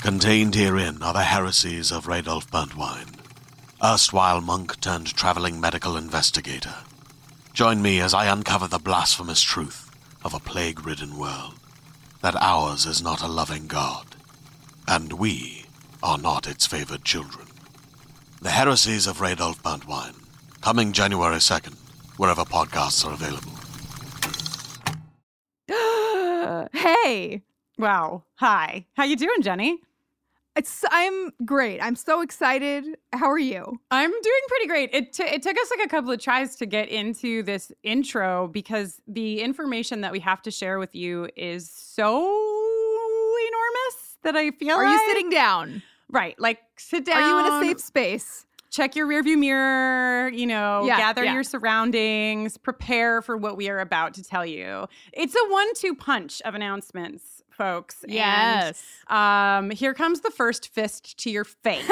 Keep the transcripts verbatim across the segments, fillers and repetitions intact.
Contained herein are the heresies of Radolf Burntwine, erstwhile monk turned traveling medical investigator. Join me as I uncover the blasphemous truth of a plague-ridden world, that ours is not a loving God, and we are not its favored children. The heresies of Radolf Burntwine, coming January second, wherever podcasts are available. Hey! Wow. Hi. How you doing, Jenny? It's I'm great. I'm so excited. How are you? I'm doing pretty great. It, t- it took us like a couple of tries to get into this intro because the information that we have to share with you is so enormous that I feel Are like... you sitting down? Right. Like, sit down. Are you in a safe space? Check your rearview mirror, you know, yeah, gather yeah. your surroundings, prepare for what we are about to tell you. It's a one two punch of announcements, folks. Yes. And, um, here comes the first fist to your face.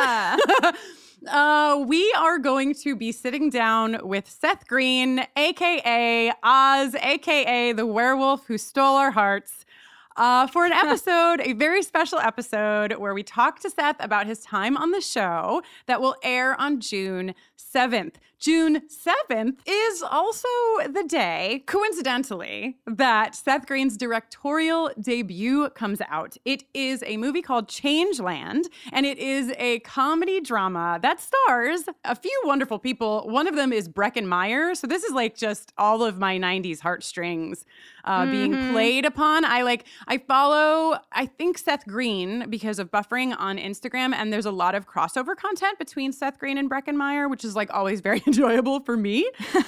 uh, we are going to be sitting down with Seth Green, a k a. Oz, a k a the werewolf who stole our hearts. Uh, for an episode, a very special episode where we talk to Seth about his time on the show that will air on June seventh. June seventh is also the day, coincidentally, that Seth Green's directorial debut comes out. It is a movie called Changeland, and it is a comedy drama that stars a few wonderful people. One of them is Breckin Meyer. So this is like just all of my nineties heartstrings uh, mm-hmm. being played upon. I like, I follow, I think, Seth Green because of Buffering on Instagram, and there's a lot of crossover content between Seth Green and Breckin Meyer, which is like always very enjoyable for me.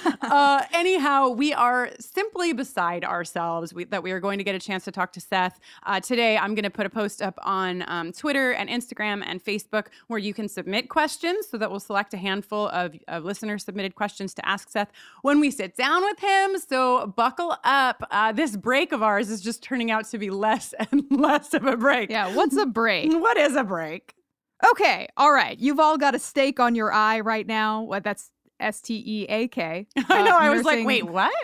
uh, anyhow, we are simply beside ourselves we, that we are going to get a chance to talk to Seth. Uh, today, I'm going to put a post up on um, Twitter and Instagram and Facebook where you can submit questions so that we'll select a handful of, of listener-submitted questions to ask Seth when we sit down with him. So buckle up. Uh, this break of ours is just turning out to be less and less of a break. Yeah, what's a break? What is a break? Okay, all right. You've all got a stake on your eye right now. What? That's S T E A K. I know. Uh, I was nursing, like, wait, what?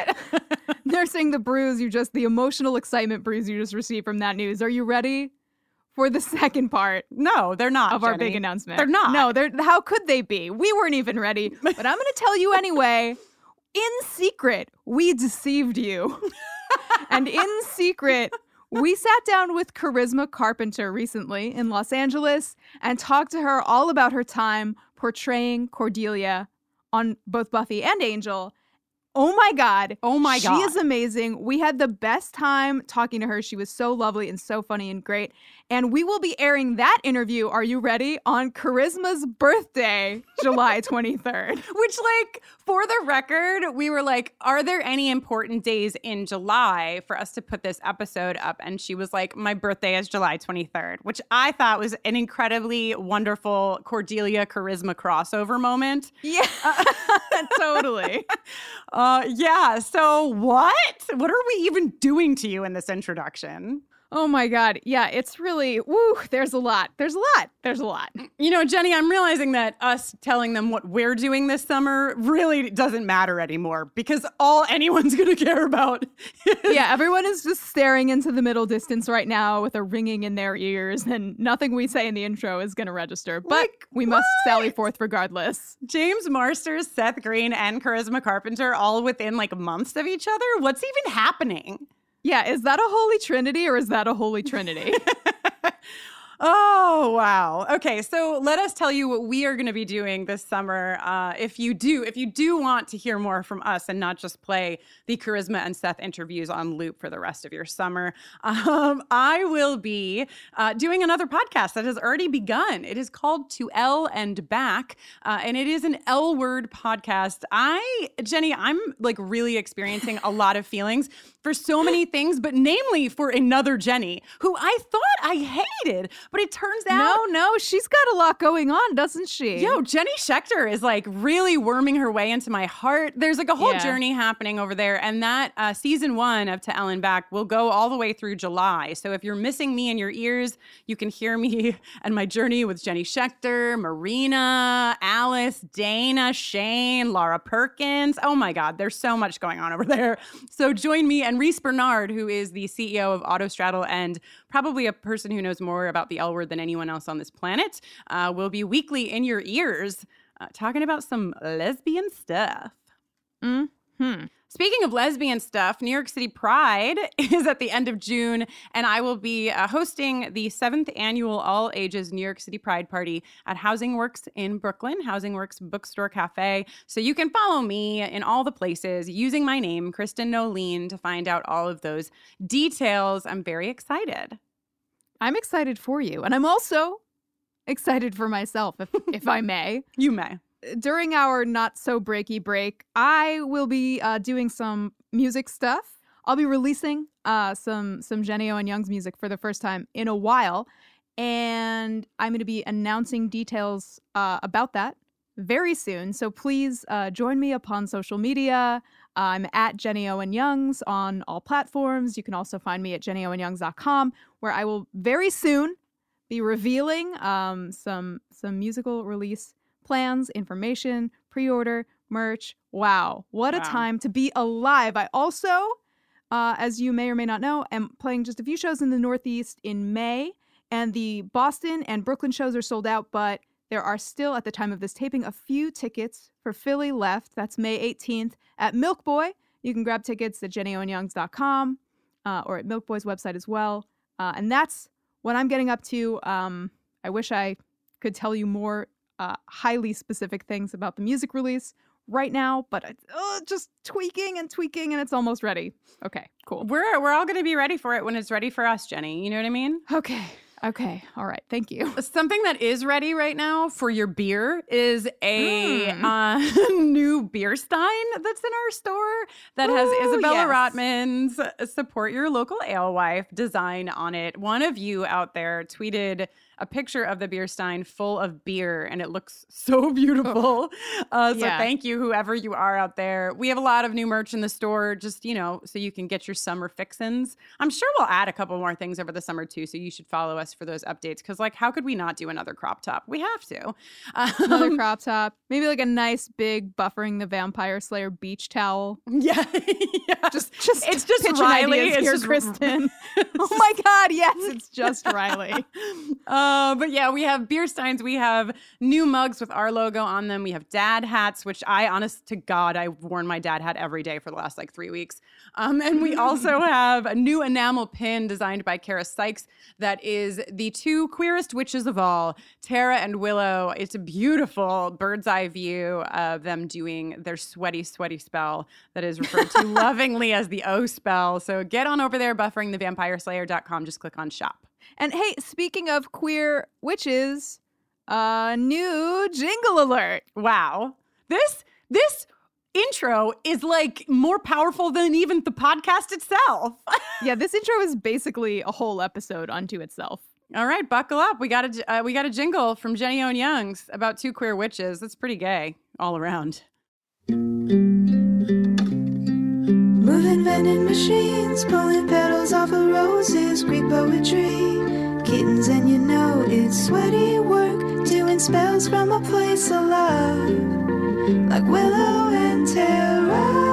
Nursing the bruise you just, the emotional excitement bruise you just received from that news. Are you ready for the second part? No, they're not. Of Jenny. our big announcement. They're not. No, they're. How could they be? We weren't even ready. But I'm going to tell you anyway. In secret, we deceived you. And in secret, we sat down with Charisma Carpenter recently in Los Angeles and talked to her all about her time portraying Cordelia on both Buffy and Angel. Oh my God. Oh my God. She is amazing. We had the best time talking to her. She was so lovely and so funny and great. And we will be airing that interview, are you ready, on Charisma's birthday, July twenty-third. Which, like, for the record, we were like, are there any important days in July for us to put this episode up? And she was like, my birthday is July twenty-third, which I thought was an incredibly wonderful Cordelia Charisma crossover moment. Yeah, uh, totally. Uh, yeah. So what? What are we even doing to you in this introduction? Oh my God. Yeah, it's really, woo, there's a lot. There's a lot. There's a lot. You know, Jenny, I'm realizing that us telling them what we're doing this summer really doesn't matter anymore because all anyone's going to care about is... Yeah, everyone is just staring into the middle distance right now with a ringing in their ears, and nothing we say in the intro is going to register. But like, we what? must sally forth regardless. James Marsters, Seth Green, and Charisma Carpenter all within like months of each other? What's even happening? Yeah, is that a holy trinity or is that a holy trinity? Oh, wow. Okay, so let us tell you what we are going to be doing this summer. Uh, if you do, if you do want to hear more from us and not just play the Charisma and Seth interviews on loop for the rest of your summer, um, I will be uh, doing another podcast that has already begun. It is called To L and Back, uh, and it is an L word podcast. I, Jenny, I'm like really experiencing a lot of feelings for so many things, but namely for another Jenny, who I thought I hated. But it turns out... No, no, she's got a lot going on, doesn't she? Yo, Jenny Schechter is like really worming her way into my heart. There's like a whole yeah. journey happening over there. And that uh, season one of To Ellen Back will go all the way through July. So if you're missing me in your ears, you can hear me and my journey with Jenny Schechter, Marina, Alice, Dana, Shane, Laura Perkins. Oh my God, there's so much going on over there. So join me and Reese Bernard, who is the C E O of Autostraddle and probably a person who knows more about the the L word than anyone else on this planet. Uh, we'll be weekly in your ears uh, talking about some lesbian stuff. Mm-hmm. Speaking of lesbian stuff, New York City Pride is at the end of June, and I will be uh, hosting the seventh annual all-ages New York City Pride Party at Housing Works in Brooklyn, Housing Works Bookstore Cafe. So you can follow me in all the places using my name, Kristen Nolene, to find out all of those details. I'm very excited. I'm excited for you, and I'm also excited for myself, if, if I may. You may. During our not so breaky break, I will be uh, doing some music stuff. I'll be releasing uh, some some Jenny Owen Young's music for the first time in a while, and I'm going to be announcing details uh, about that very soon. So please uh, join me upon social media. I'm at Jenny Owen Youngs on all platforms. You can also find me at jenny owen youngs dot com, where I will very soon be revealing um, some some musical release plans, information, pre-order, merch. Wow, what wow. a time to be alive. I also, uh, as you may or may not know, am playing just a few shows in the Northeast in May, and the Boston and Brooklyn shows are sold out, but there are still, at the time of this taping, a few tickets for Philly left. That's May eighteenth at Milk Boy. You can grab tickets at jenny owen youngs dot com uh, or at Milk Boy's website as well. Uh, and that's what I'm getting up to. Um, I wish I could tell you more Uh, highly specific things about the music release right now, but it's uh, just tweaking and tweaking, and it's almost ready. Okay, cool. We're we're all going to be ready for it when it's ready for us, Jenny. You know what I mean? Okay. Okay. All right. Thank you. Something that is ready right now for your beer is a mm. uh, new beer stein that's in our store that Ooh, has Isabella yes. Rotman's Support Your Local Alewife design on it. One of you out there tweeted a picture of the beer stein full of beer, and it looks so beautiful. Uh, so yeah. thank you, whoever you are out there. We have a lot of new merch in the store, just, you know, so you can get your summer fixins. I'm sure we'll add a couple more things over the summer too, so you should follow us for those updates, because, like, how could we not do another crop top? We have to. Um, another crop top. Maybe like a nice big Buffering the Vampire Slayer beach towel. Yeah. yeah. Just, just it's just Riley. It's here, just Kristen. Oh my God, yes, it's just Riley. Uh, but yeah, we have beer steins. We have new mugs with our logo on them. We have dad hats, which I, honest to God, I've worn my dad hat every day for the last like three weeks. Um, and we also have a new enamel pin designed by Kara Sykes that is the two queerest witches of all, Tara and Willow. It's a beautiful bird's eye view of them doing their sweaty, sweaty spell that is referred to lovingly as the O spell. So get on over there, buffering the vampire slayer dot com. Just click on shop. And hey, speaking of queer witches, uh, new jingle alert. Wow. This, this intro is like more powerful than even the podcast itself. Yeah, this intro is basically a whole episode unto itself. All right, buckle up. We got a, uh, we got a jingle from Jenny Owen Youngs about two queer witches. That's pretty gay all around. Moving vending machines, pulling petals off of roses, Greek poetry, kittens, and you know it's sweaty work, doing spells from a place of love, like Willow and Tara.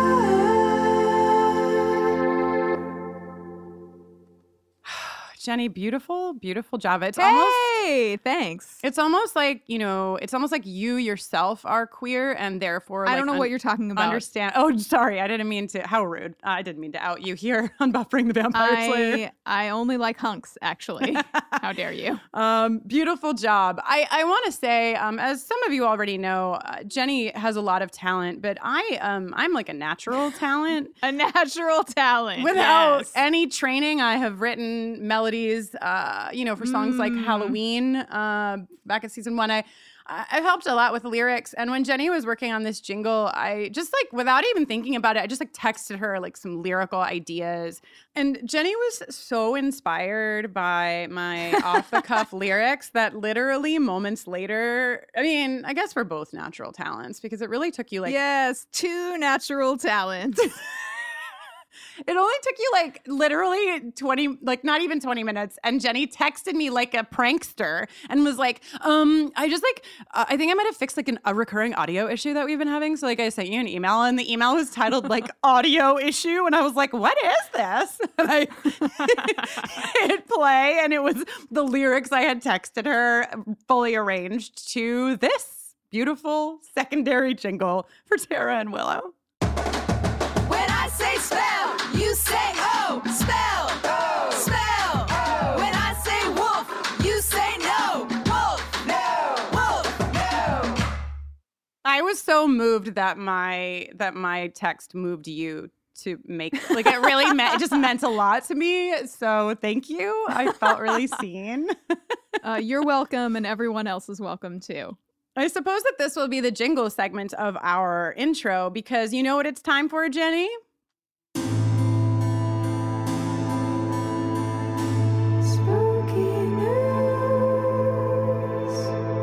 Jenny, beautiful, beautiful job. It's hey, almost thanks. It's almost like, you know, it's almost like you yourself are queer, and therefore, I like, don't know un- what you're talking about. Understand? Oh, sorry, I didn't mean to. How rude! I didn't mean to out you here on Buffering the Vampire I, Slayer. I only like hunks, actually. How dare you? Um, beautiful job. I I want to say, um, as some of you already know, uh, Jenny has a lot of talent, but I um I'm like a natural talent. A natural talent. Without yes. any training, I have written melodies, uh, you know, for songs mm. like Halloween, uh, back in season one. I, I've helped a lot with lyrics. And when Jenny was working on this jingle, I just like, without even thinking about it, I just like texted her like some lyrical ideas. And Jenny was so inspired by my off the cuff lyrics that literally moments later, I mean, I guess we're both natural talents, because it really took you like. Yes, two natural talents. It only took you like literally twenty, like not even twenty minutes. And Jenny texted me like a prankster and was like, um, I just like, uh, I think I might have fixed like an, a recurring audio issue that we've been having. So like I sent you an email and the email was titled like audio issue. And I was like, what is this? And I hit play and it was the lyrics I had texted her fully arranged to this beautiful secondary jingle for Tara and Willow. When I say spell, you say oh. Spell, oh. Spell. Oh. When I say wolf, you say no. Wolf, no. Wolf, no. I was so moved that my that my text moved you to make like it really meant it just meant a lot to me. So thank you. I felt really seen. Uh, you're welcome, and everyone else is welcome too. I suppose that this will be the jingle segment of our intro because you know what it's time for, Jenny? Spooky news.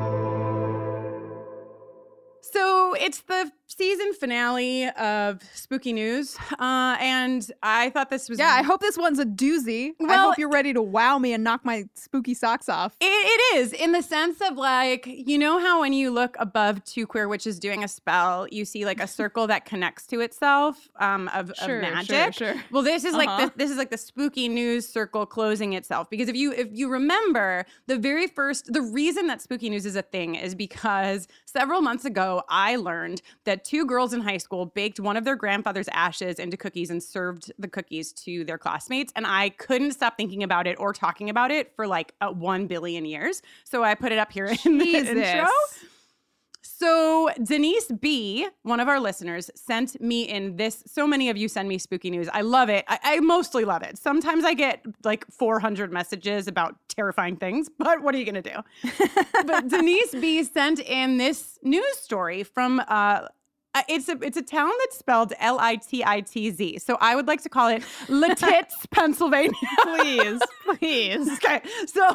So it's the season finale of Spooky News, uh, and I thought this was... Yeah, I hope this one's a doozy. I Well- hope you're ready to wow me and knock my spooky socks off. It, it is, in the sense of like, you know how when you look above two queer witches doing a spell, you see like a circle that connects to itself um, of, Sure, of sure, magic? sure. Well, this is like Uh-huh. the, this is like the Spooky News circle closing itself. Because if you if you remember, the very first, the reason that Spooky News is a thing is because several months ago, I learned that two girls in high school baked one of their grandfather's ashes into cookies and served the cookies to their classmates. And I couldn't stop thinking about it or talking about it for like uh, one billion years. So I put it up here in the Jesus. intro. So Denise B, one of our listeners, sent me in this. So many of you send me spooky news. I love it. I, I mostly love it. Sometimes I get like four hundred messages about terrifying things, but what are you going to do? But Denise B sent in this news story from uh, Uh, it's a it's a town that's spelled L I T I T Z. So I would like to call it Lititz, Pennsylvania. Please, please. Okay, so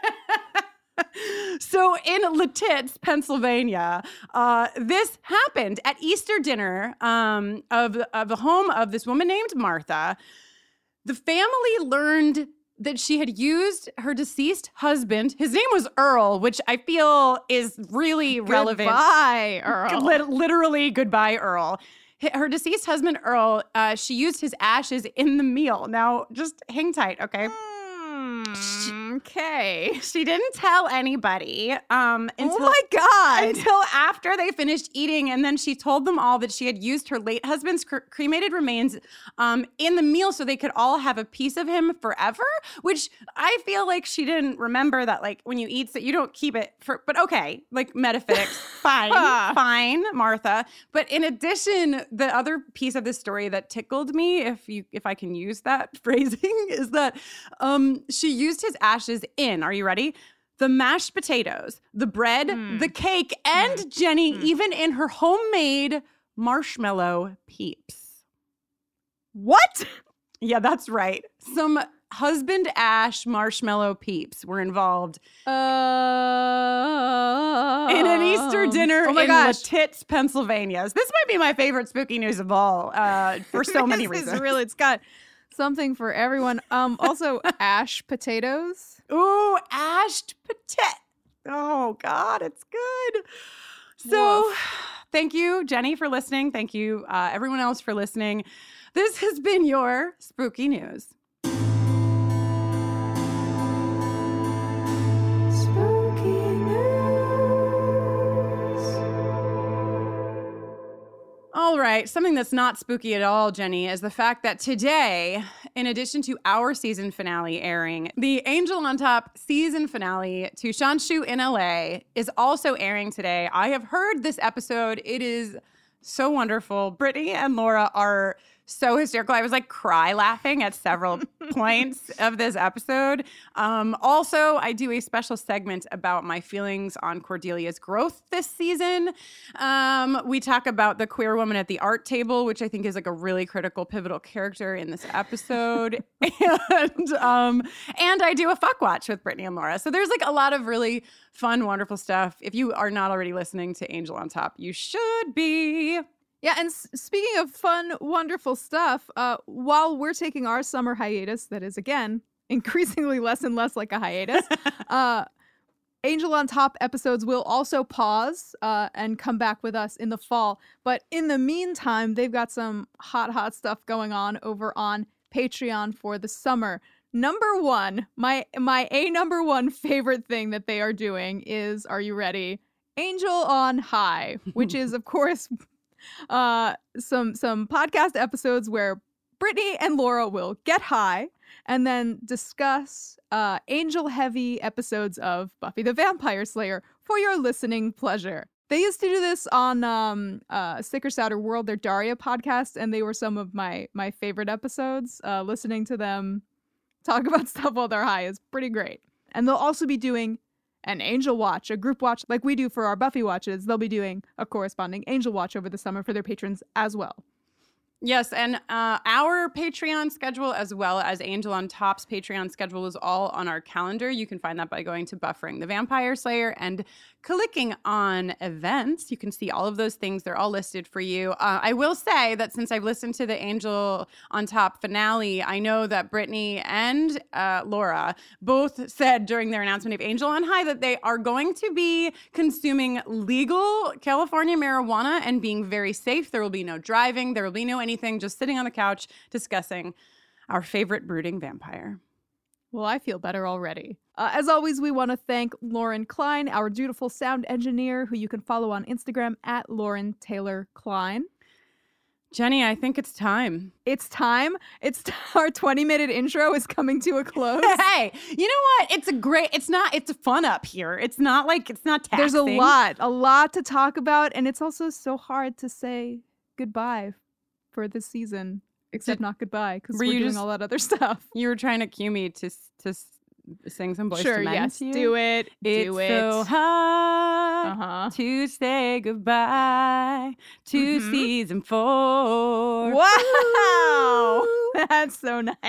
so in Lititz, Pennsylvania, uh, this happened at Easter dinner um, of of the home of this woman named Martha. The family learned that she had used her deceased husband. His name was Earl, which I feel is really relevant. Goodbye, Earl. Lit- literally, goodbye, Earl. H- Her deceased husband, Earl, uh, she used his ashes in the meal. Now, just hang tight, okay? Mm, okay. She didn't tell anybody um, until, oh my God. until after they finished eating. And then she told them all that she had used her late husband's cre- cremated remains um, in the meal so they could all have a piece of him forever, which I feel like she didn't remember that, like, when you eat, so you don't keep it for, but okay, like metaphysics, fine, fine, Martha. But in addition, the other piece of this story that tickled me, if you, if I can use that phrasing, is that um, she used his ashes in, are you ready? The mashed potatoes, the bread, Mm. the cake, and Mm. Jenny, Mm. even in her homemade marshmallow peeps. What? Yeah, that's right. Some husband ash marshmallow peeps were involved Uh, in an Easter dinner oh my in gosh. Lititz, Pennsylvania. This might be my favorite spooky news of all uh, for so many This is reasons. really, it's got something for everyone. Um, also, ash potatoes. Ooh, ashed potato. Oh, God, it's good. So Woof. thank you, Jenny, for listening. Thank you, uh, everyone else, for listening. This has been your Spooky News. Spooky news. All right, something that's not spooky at all, Jenny, is the fact that today, in addition to our season finale airing, the Angel on Top season finale to Shanshu in L A is also airing today. I have heard this episode. It is so wonderful. Brittany and Laura are so hysterical. I was like cry laughing at several points of this episode. Um, also, I do a special segment about my feelings on Cordelia's growth this season. Um, we talk about the queer woman at the art table, which I think is like a really critical, pivotal character in this episode. and um, and I do a fuck watch with Brittany and Laura. So there's like a lot of really fun, wonderful stuff. If you are not already listening to Angel on Top, you should be. Yeah, and s- speaking of fun, wonderful stuff, uh, while we're taking our summer hiatus, that is, again, increasingly less and less like a hiatus, uh, Angel on Top episodes will also pause uh, and come back with us in the fall. But in the meantime, they've got some hot, hot stuff going on over on Patreon for the summer. Number one, my my a number one favorite thing that they are doing is, are you ready? Angel on High, which is, of course, uh, some some podcast episodes where Brittany and Laura will get high and then discuss uh, angel-heavy episodes of Buffy the Vampire Slayer for your listening pleasure. They used to do this on um, uh, Sicker Sadder World, their Daria podcast, and they were some of my my favorite episodes. Uh, listening to them talk about stuff while they're high is pretty great. And they'll also be doing an Angel Watch, a group watch like we do for our Buffy watches. They'll be doing a corresponding Angel Watch over the summer for their patrons as well. Yes, and uh, our Patreon schedule as well as Angel on Top's Patreon schedule is all on our calendar. You can find that by going to Buffering the Vampire Slayer and clicking on events. You can see all of those things. They're all listed for you. Uh, I will say that since I've listened to the Angel on Top finale, I know that Brittany and uh, Laura both said during their announcement of Angel on High that they are going to be consuming legal California marijuana and being very safe. There will be no driving. There will be no anything, just sitting on the couch discussing our favorite brooding vampire. Well, I feel better already. Uh, as always, we want to thank Lauren Klein, our dutiful sound engineer, who you can follow on Instagram at Lauren Taylor Klein. Jenny, I think it's time. It's time. It's t- our twenty-minute intro is coming to a close. Hey, you know what? It's a great, it's not, it's fun up here. It's not like, it's not taxing. There's a lot, a lot to talk about, and it's also so hard to say goodbye for this season. Except Did- not goodbye, because were we're you doing just- all that other stuff. You were trying to cue me to, to sing some Boyz Sure, two Men yes, to you? do it, It's do it. so hard Uh-huh. to say goodbye to Mhm. season four. Wow! That's so nice.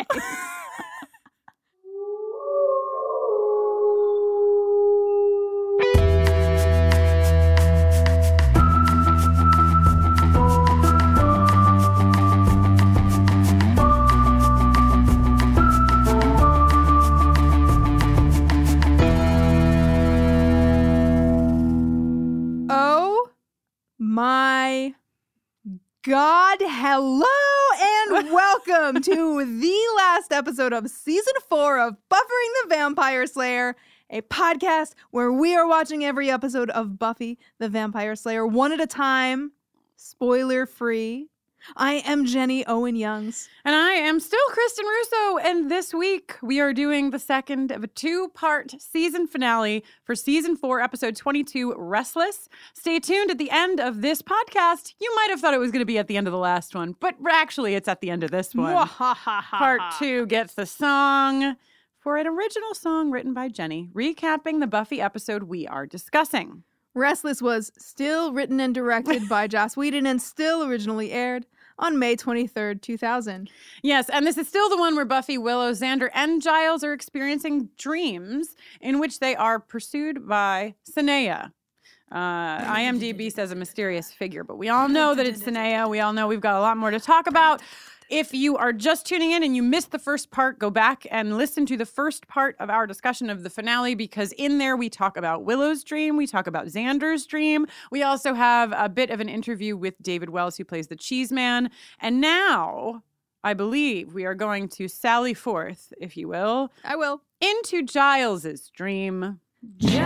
Oh my God, hello and welcome to the last episode of season four of Buffering the Vampire Slayer, a podcast where we are watching every episode of Buffy the Vampire Slayer one at a time, spoiler free. I am Jenny Owen Youngs. And I am still Kristen Russo. And this week we are doing the second of a two-part season finale for season four, episode twenty-two, Restless. Stay tuned at the end of this podcast. You might have thought it was going to be at the end of the last one, but actually it's at the end of this one. Part two gets the song for an original song written by Jenny, recapping the Buffy episode we are discussing. Restless was still written and directed by Joss Whedon and still originally aired on May twenty-third, two thousand. Yes, and this is still the one where Buffy, Willow, Xander, and Giles are experiencing dreams in which they are pursued by Sanaya. Uh, IMDb says a mysterious figure, but we all know that it's Sanaya. We all know we've got a lot more to talk about. If you are just tuning in and you missed the first part, go back and listen to the first part of our discussion of the finale, because in there we talk about Willow's dream, we talk about Xander's dream. We also have a bit of an interview with David Wells, who plays the Cheese Man. And now, I believe we are going to sally forth, if you will, I will. into Giles's dream. Giles,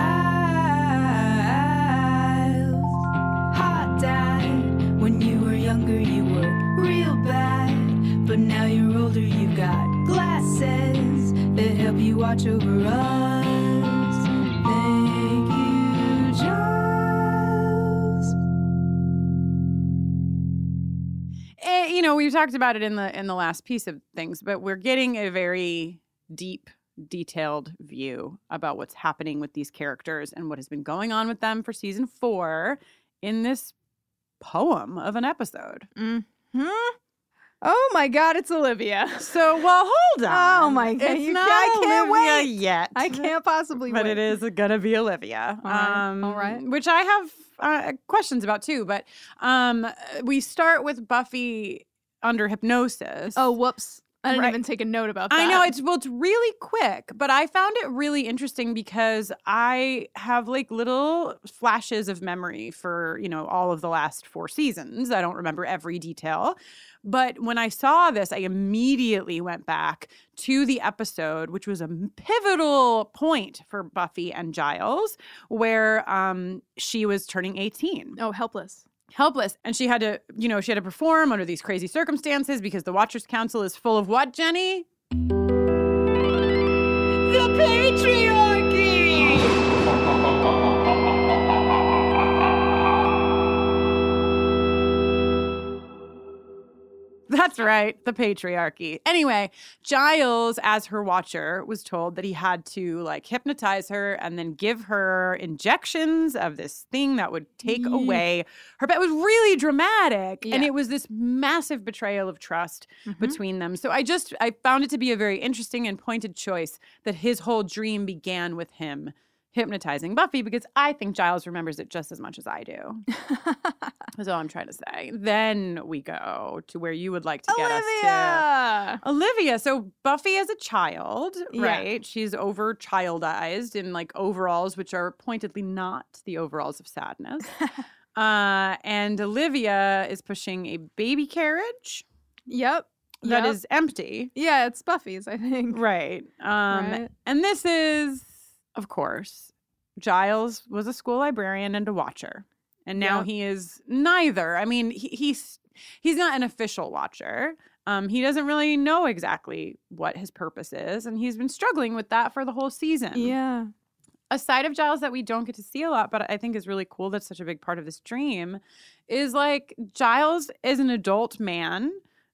heart died when you were younger. You were real bad, but now you're older. You've got glasses that help you watch over us. Thank you, Giles. Eh, you know, we talked about it in the in the last piece of things, but we're getting a very deep, detailed view about what's happening with these characters and what has been going on with them for season four in this poem of an episode. Hmm? Oh my God, it's Olivia. So, well, hold on. Oh my God, It's you not can't- I can't Olivia yet. I can't possibly But wait. it is gonna be Olivia. All right, all right. Which I have uh, questions about too. But um, we start with Buffy under hypnosis. Oh, whoops. I didn't Right. even take a note about that. I know it's well, it's really quick, but I found it really interesting because I have like little flashes of memory for, you know, all of the last four seasons. I don't remember every detail. But when I saw this, I immediately went back to the episode, which was a pivotal point for Buffy and Giles, where um, she was turning eighteen. Oh, helpless. Helpless. And she had to, you know, she had to perform under these crazy circumstances because the Watchers Council is full of what, Jenny? The patriarchy! That's right, the patriarchy. Anyway, Giles, as her watcher, was told that he had to like hypnotize her and then give her injections of this thing that would take Yee. away her. But it was really dramatic, and Yeah. it was this massive betrayal of trust Mhm. between them. So I just I found it to be a very interesting and pointed choice that his whole dream began with him hypnotizing Buffy, because I think Giles remembers it just as much as I do. That's all I'm trying to say. Then we go to where you would like to get us Olivia! to. Olivia. So Buffy as a child, Yeah. right? She's over childized in like overalls, which are pointedly not the overalls of sadness. uh, and Olivia is pushing a baby carriage Yep. that Yep. is empty. Yeah, it's Buffy's, I think. Right. Um, Right. And this is, of course, Giles was a school librarian and a watcher. And now Yep. he is neither. I mean, he, he's he's not an official watcher. Um, he doesn't really know exactly what his purpose is. And he's been struggling with that for the whole season. Yeah. A side of Giles that we don't get to see a lot, but I think is really cool, that's such a big part of this dream, is like Giles is an adult man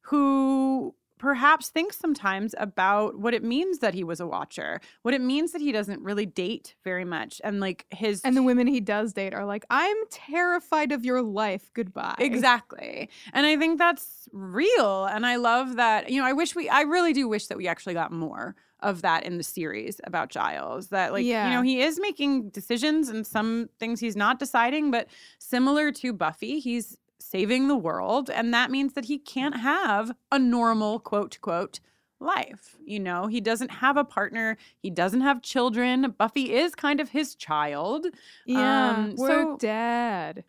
who perhaps thinks sometimes about what it means that he was a watcher, what it means that he doesn't really date very much. And like his. And the women he does date are like, I'm terrified of your life. Goodbye. Exactly. And I think that's real. And I love that, you know, I wish we, I really do wish that we actually got more of that in the series about Giles, that like, Yeah. you know, he is making decisions and some things he's not deciding, but similar to Buffy, he's saving the world. And that means that he can't have a normal quote quote life. You know, he doesn't have a partner. He doesn't have children. Buffy is kind of his child. Yeah. Um, We're so- dad.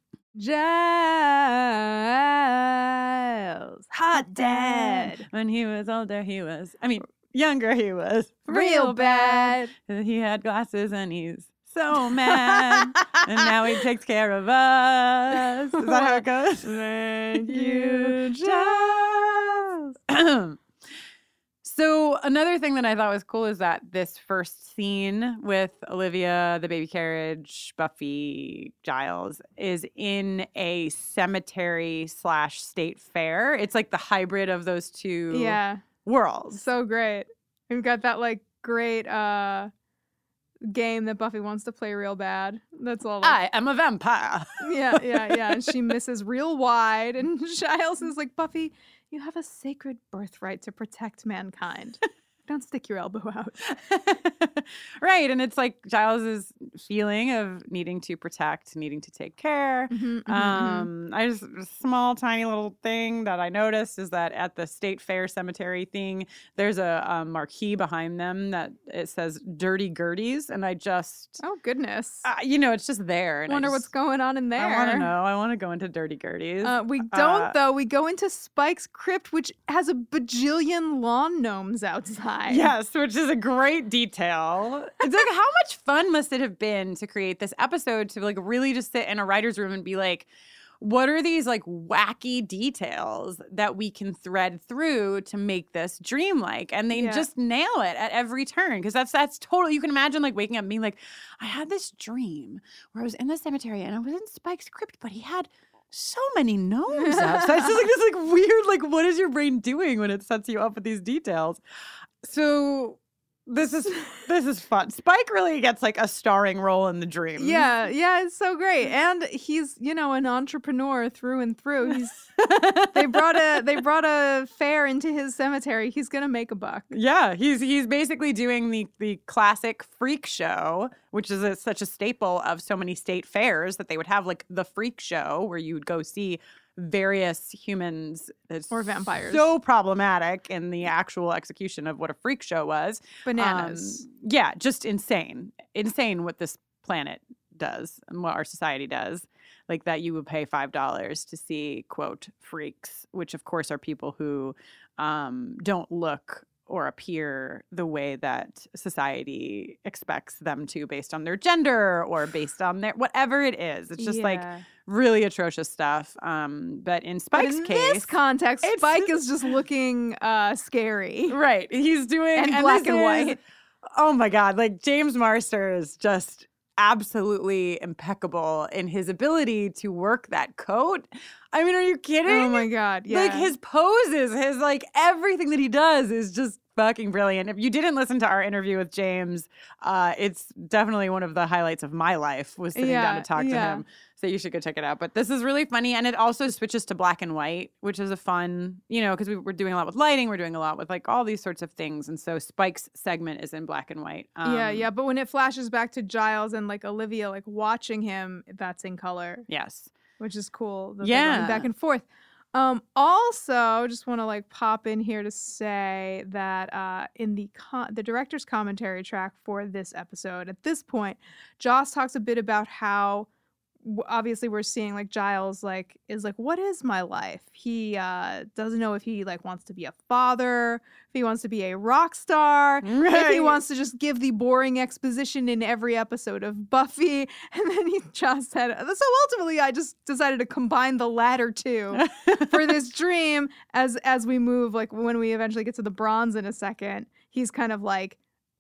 Giles. Hot dad. When he was older, he was, I mean, younger he was Real bad. He had glasses and he's so mad. And now he takes care of us. Is that how it goes? Thank you, Giles. So another thing that I thought was cool is that this first scene with Olivia, the baby carriage, Buffy, Giles is in a cemetery slash state fair. It's like the hybrid of those two Yeah. worlds. So great. We've got that like great uh game that Buffy wants to play real bad. That's all. Like, I am a vampire. yeah, yeah, yeah. And she misses real wide. And Giles is like, Buffy, you have a sacred birthright to protect mankind. Don't stick your elbow out. Right. And it's like Giles's feeling of needing to protect, needing to take care. Mhm, mhm, mhm. Um, I just a small, tiny little thing that I noticed is that at the state fair cemetery thing, there's a, um marquee behind them that it says "Dirty Gerties," and I just, Oh goodness. uh, you know, it's just there. And I Wonder what's just- going on in there. I want to know. I want to go into Dirty Gerties. Uh, we don't Uh, though. We go into Spike's crypt, which has a bajillion lawn gnomes outside. Yes, which is a great detail. It's like, how much fun must it have been to create this episode to like really just sit in a writer's room and be like, what are these like wacky details that we can thread through to make this dreamlike? And they Yeah. just nail it at every turn. Because that's that's totally, you can imagine like waking up and being like, I had this dream where I was in the cemetery and I was in Spike's crypt, but he had so many gnomes outside. So it's just like this like weird, like what is your brain doing when it sets you up with these details? So This is this is fun. Spike really gets like a starring role in the dream. Yeah, yeah, it's so great. And he's, you know, an entrepreneur through and through. He's they brought a they brought a fair into his cemetery. He's gonna make a buck. Yeah, he's he's basically doing the the classic freak show, which is a, such a staple of so many state fairs that they would have like the freak show where you would go see various humans. It's Or vampires. So problematic in the actual execution of what a freak show was. Bananas. Um, yeah, just insane. Insane what this planet does and what our society does. Like that you would pay five dollars to see, quote, freaks, which of course are people who um, don't look or appear the way that society expects them to based on their gender or based on their whatever it is. It's just like Yeah. really atrocious stuff. Um, but in But Spike's in case, this context, it's- Spike is just looking uh, scary. right, he's doing And black this and is- white. Oh my God, like James Marster is just absolutely impeccable in his ability to work that coat. I mean, are you kidding? Oh my God, yeah. Like his poses, his like everything that he does is just fucking brilliant. If you didn't listen to our interview with James, uh, it's definitely one of the highlights of my life was sitting down Yeah, to talk yeah. to him. So you should go check it out. But this is really funny. And it also switches to black and white, which is a fun, you know, because we, we're doing a lot with lighting. We're doing a lot with like all these sorts of things. And so Spike's segment is in black and white. yeah, Um, yeah. But when it flashes back to Giles and like Olivia like watching him, that's in color, Yes. which is cool. that they're Yeah. going back and forth. Um, also, just want to like pop in here to say that uh, in the con- the director's commentary track for this episode, at this point, Joss talks a bit about how w- obviously we're seeing like Giles like is like, what is my life? He uh, doesn't know if he like wants to be a father, if he wants to be a rock star, if he Right. wants to just give the boring exposition in every episode of Buffy. And then he just said, so ultimately I just decided to combine the latter two for this dream as as we move, like when we eventually get to the bronze in a second. He's kind of like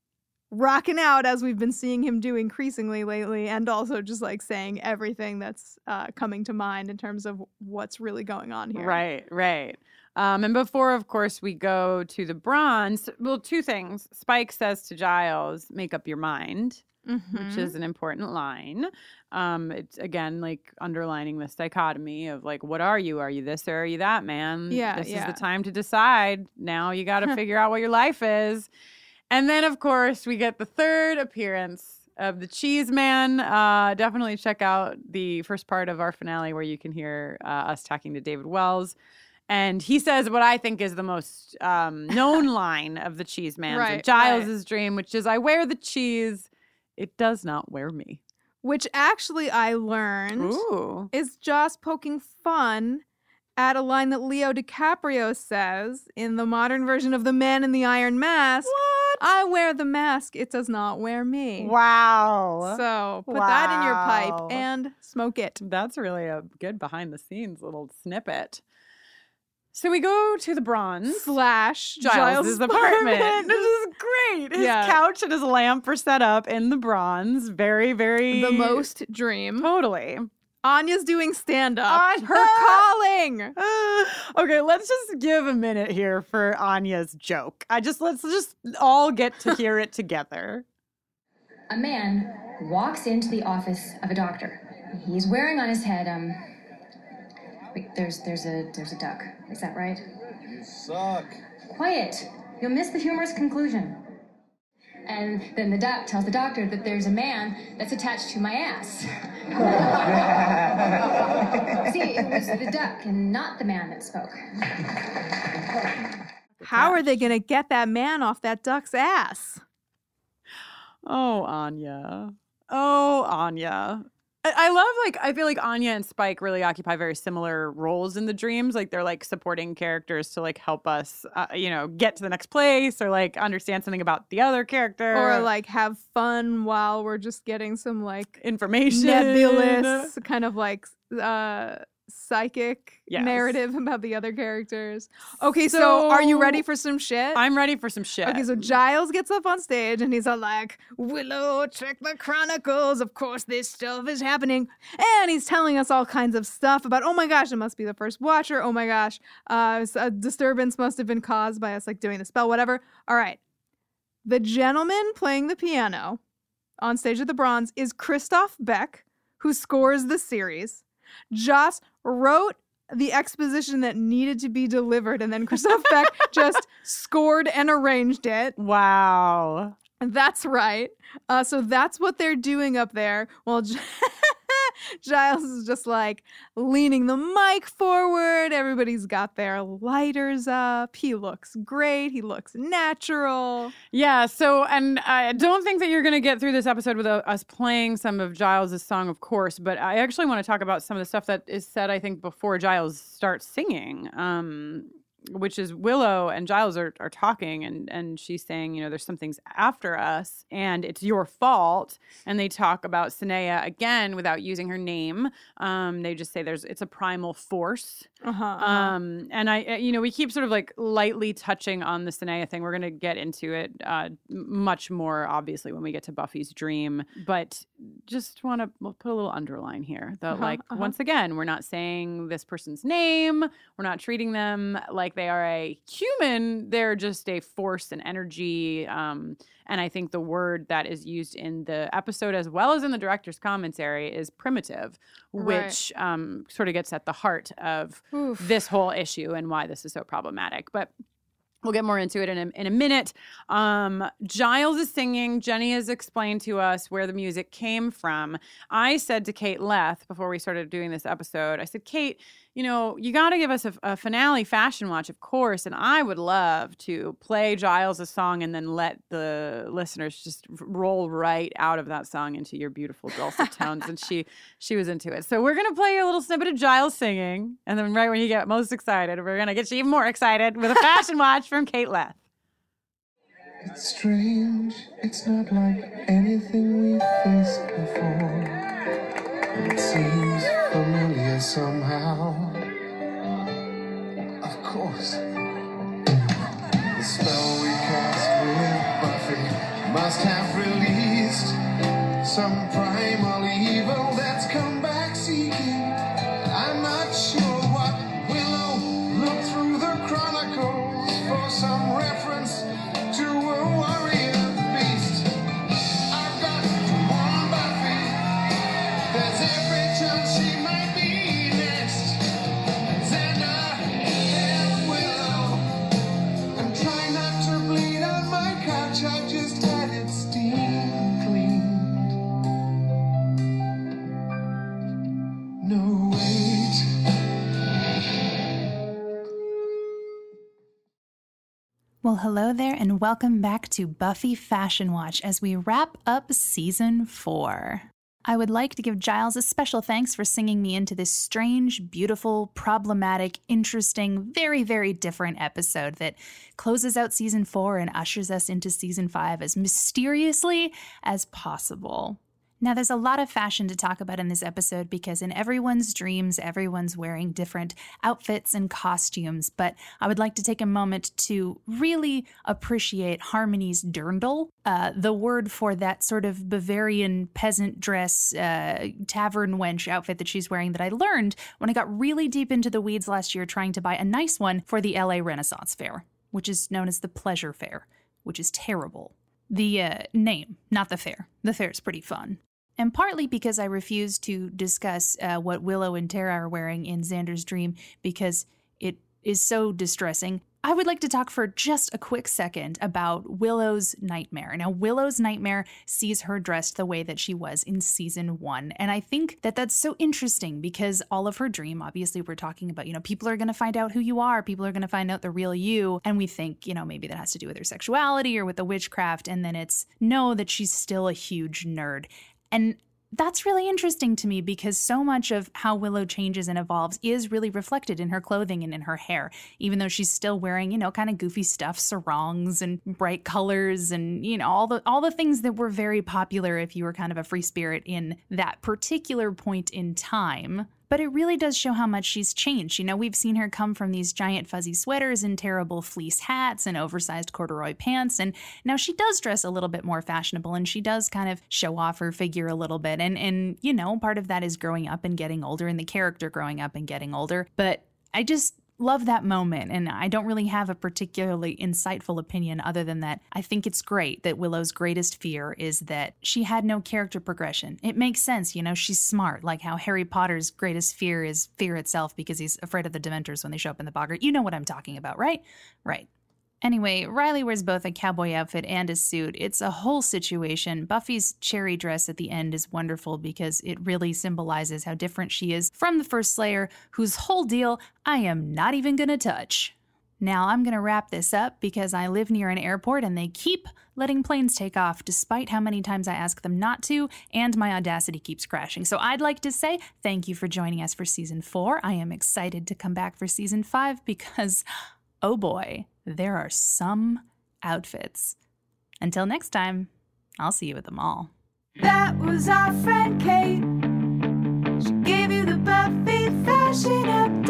rocking out as we've been seeing him do increasingly lately, and also just like saying everything that's uh, coming to mind in terms of what's really going on here. Right, right. Um, and before, of course, we go to the bronze, well, two things. Spike says to Giles, make up your mind, Mhm. which is an important line. Um, it's, again, like underlining this dichotomy of like, what are you? Are you this or are you that, man? Yeah, This yeah. is the time to decide. Now you got to figure out what your life is. And then, of course, we get the third appearance of the Cheese Man. Uh, definitely check out the first part of our finale where you can hear uh, us talking to David Wells. And he says what I think is the most um, known line of the Cheese Man, Right, Giles's dream, which is, I wear the cheese, it does not wear me. Which actually I learned Ooh. is Joss poking fun at a line that Leo DiCaprio says in the modern version of The Man in the Iron Mask. What? I wear the mask, it does not wear me. Wow. So put that in your Wow. pipe and smoke it. That's really a good behind the scenes little snippet. So we go to the bronze. Slash Giles' apartment. This is great. His Yeah. couch and his lamp are set up in the bronze. Very, very The most dream. totally. Anya's doing stand up. Anya! Her calling. Uh, okay, let's just give a minute here for Anya's joke. I just let's just all get to hear it together. A man walks into the office of a doctor. He's wearing on his head, um, wait, there's there's a there's a duck. Is that right? You suck. Quiet. You'll miss the humorous conclusion. And then the duck tells the doctor that there's a man that's attached to my ass. See, it was the duck and not the man that spoke. How are they going to get that man off that duck's ass? Oh, Anya. Oh, Anya. I, I love, like, I feel like Anya and Spike really occupy very similar roles in the dreams. Like, they're, like, supporting characters to, like, help us, uh, you know, get to the next place or, like, understand something about the other character. Or like have fun while we're just getting some like information. nebulous kind of like uh psychic Yes. narrative about the other characters. Okay, so, are you ready for some shit? I'm ready for some shit. Okay, so Giles gets up on stage and he's all like, Willow, check the chronicles. Of course, this stuff is happening. And he's telling us all kinds of stuff about, oh my gosh, it must be the first watcher. Oh my gosh, uh, a disturbance must have been caused by us like doing the spell, whatever. All right. The gentleman playing the piano on stage at the Bronze is Christoph Beck, who scores the series. Joss wrote the exposition that needed to be delivered, and then Christoph Beck just scored and arranged it. Wow. That's right. Uh, so that's what they're doing up there. Well, Giles is just like leaning the mic forward. Everybody's got their lighters up. He looks great. He looks natural. Yeah. So, and I don't think that you're going to get through this episode without us playing some of Giles' song, of course. But I actually want to talk about some of the stuff that is said, I think, before Giles starts singing. Um, which is Willow and Giles are, are talking, and, and she's saying, you know, there's some things after us and it's your fault. And they talk about Sanaya again without using her name. Um, they just say there's it's a primal force. Uh-huh, uh-huh. Um, and I, you know, we keep sort of like lightly touching on the Sanaya thing. We're going to get into it uh, much more, obviously, when we get to Buffy's dream. But just want to put a little underline here that, Uh-huh, like, uh-huh. once again, we're not saying this person's name. We're not treating them like they are a human. They're just a force and energy. Um, and I think the word that is used in the episode as well as in the director's commentary is primitive, which Right. um, sort of gets at the heart of Oof. this whole issue and why this is so problematic. But we'll get more into it in a, in a minute. Um, Giles is singing. Jenny has explained to us where the music came from. I said to Kate Leth before we started doing this episode, I said, Kate, you know, you got to give us a, a finale fashion watch, of course. And I would love to play Giles' song and then let the listeners just roll right out of that song into your beautiful dulcet tones. And she she was into it. So we're going to play a little snippet of Giles singing. And then right when you get most excited, we're going to get you even more excited with a fashion watch from Kate Leth. It's strange, it's not like anything we've faced before. It seems familiar somehow. Of course. The spell we cast with Buffy must have released some primal evil that's come back seeking. I'm not sure what Willow looked through the chronicles for some reference to a warrior beast. I've got to warn Buffy, there's every chance she might be next. Xander and Willow, I'm trying not to bleed on my couch, I just had it steam cleaned. No, wait. Well, hello there, and welcome back to Buffy Fashion Watch as we wrap up season four. I would like to give Giles a special thanks for singing me into this strange, beautiful, problematic, interesting, very, very different episode that closes out season four and ushers us into season five as mysteriously as possible. Now, there's a lot of fashion to talk about in this episode because in everyone's dreams, everyone's wearing different outfits and costumes, but I would like to take a moment to really appreciate Harmony's dirndl, uh, the word for that sort of Bavarian peasant dress, uh, tavern wench outfit that she's wearing that I learned when I got really deep into the weeds last year trying to buy a nice one for the L A Renaissance Fair, which is known as the Pleasure Fair, which is terrible. The uh, name, not the fair. The fair is pretty fun. And partly because I refuse to discuss uh, what Willow and Tara are wearing in Xander's dream because it is so distressing, I would like to talk for just a quick second about Willow's nightmare. Now, Willow's nightmare sees her dressed the way that she was in season one. And I think that that's so interesting because all of her dream, obviously, we're talking about, you know, people are going to find out who you are. People are going to find out the real you. And we think, you know, maybe that has to do with her sexuality or with the witchcraft. And then it's no, that she's still a huge nerd. And that's really interesting to me because so much of how Willow changes and evolves is really reflected in her clothing and in her hair, even though she's still wearing, you know, kind of goofy stuff, sarongs and bright colors and, you know, all the all the things that were very popular if you were kind of a free spirit in that particular point in time. But it really does show how much she's changed. You know, we've seen her come from these giant fuzzy sweaters and terrible fleece hats and oversized corduroy pants. And now she does dress a little bit more fashionable and she does kind of show off her figure a little bit. And, and you know, part of that is growing up and getting older and the character growing up and getting older. But I just love that moment, and I don't really have a particularly insightful opinion other than that I think it's great that Willow's greatest fear is that she had no character progression. It makes sense, you know, she's smart, like how Harry Potter's greatest fear is fear itself because he's afraid of the Dementors when they show up in the Boggart. You know what I'm talking about, right? Right. Anyway, Riley wears both a cowboy outfit and a suit. It's a whole situation. Buffy's cherry dress at the end is wonderful because it really symbolizes how different she is from the first Slayer, whose whole deal I am not even gonna touch. Now I'm gonna wrap this up because I live near an airport and they keep letting planes take off despite how many times I ask them not to, and my Audacity keeps crashing. So I'd like to say thank you for joining us for season four. I am excited to come back for season five because, oh boy, there are some outfits. Until next time, I'll see you at the mall. That was our friend Kate. She gave you the Buffy fashion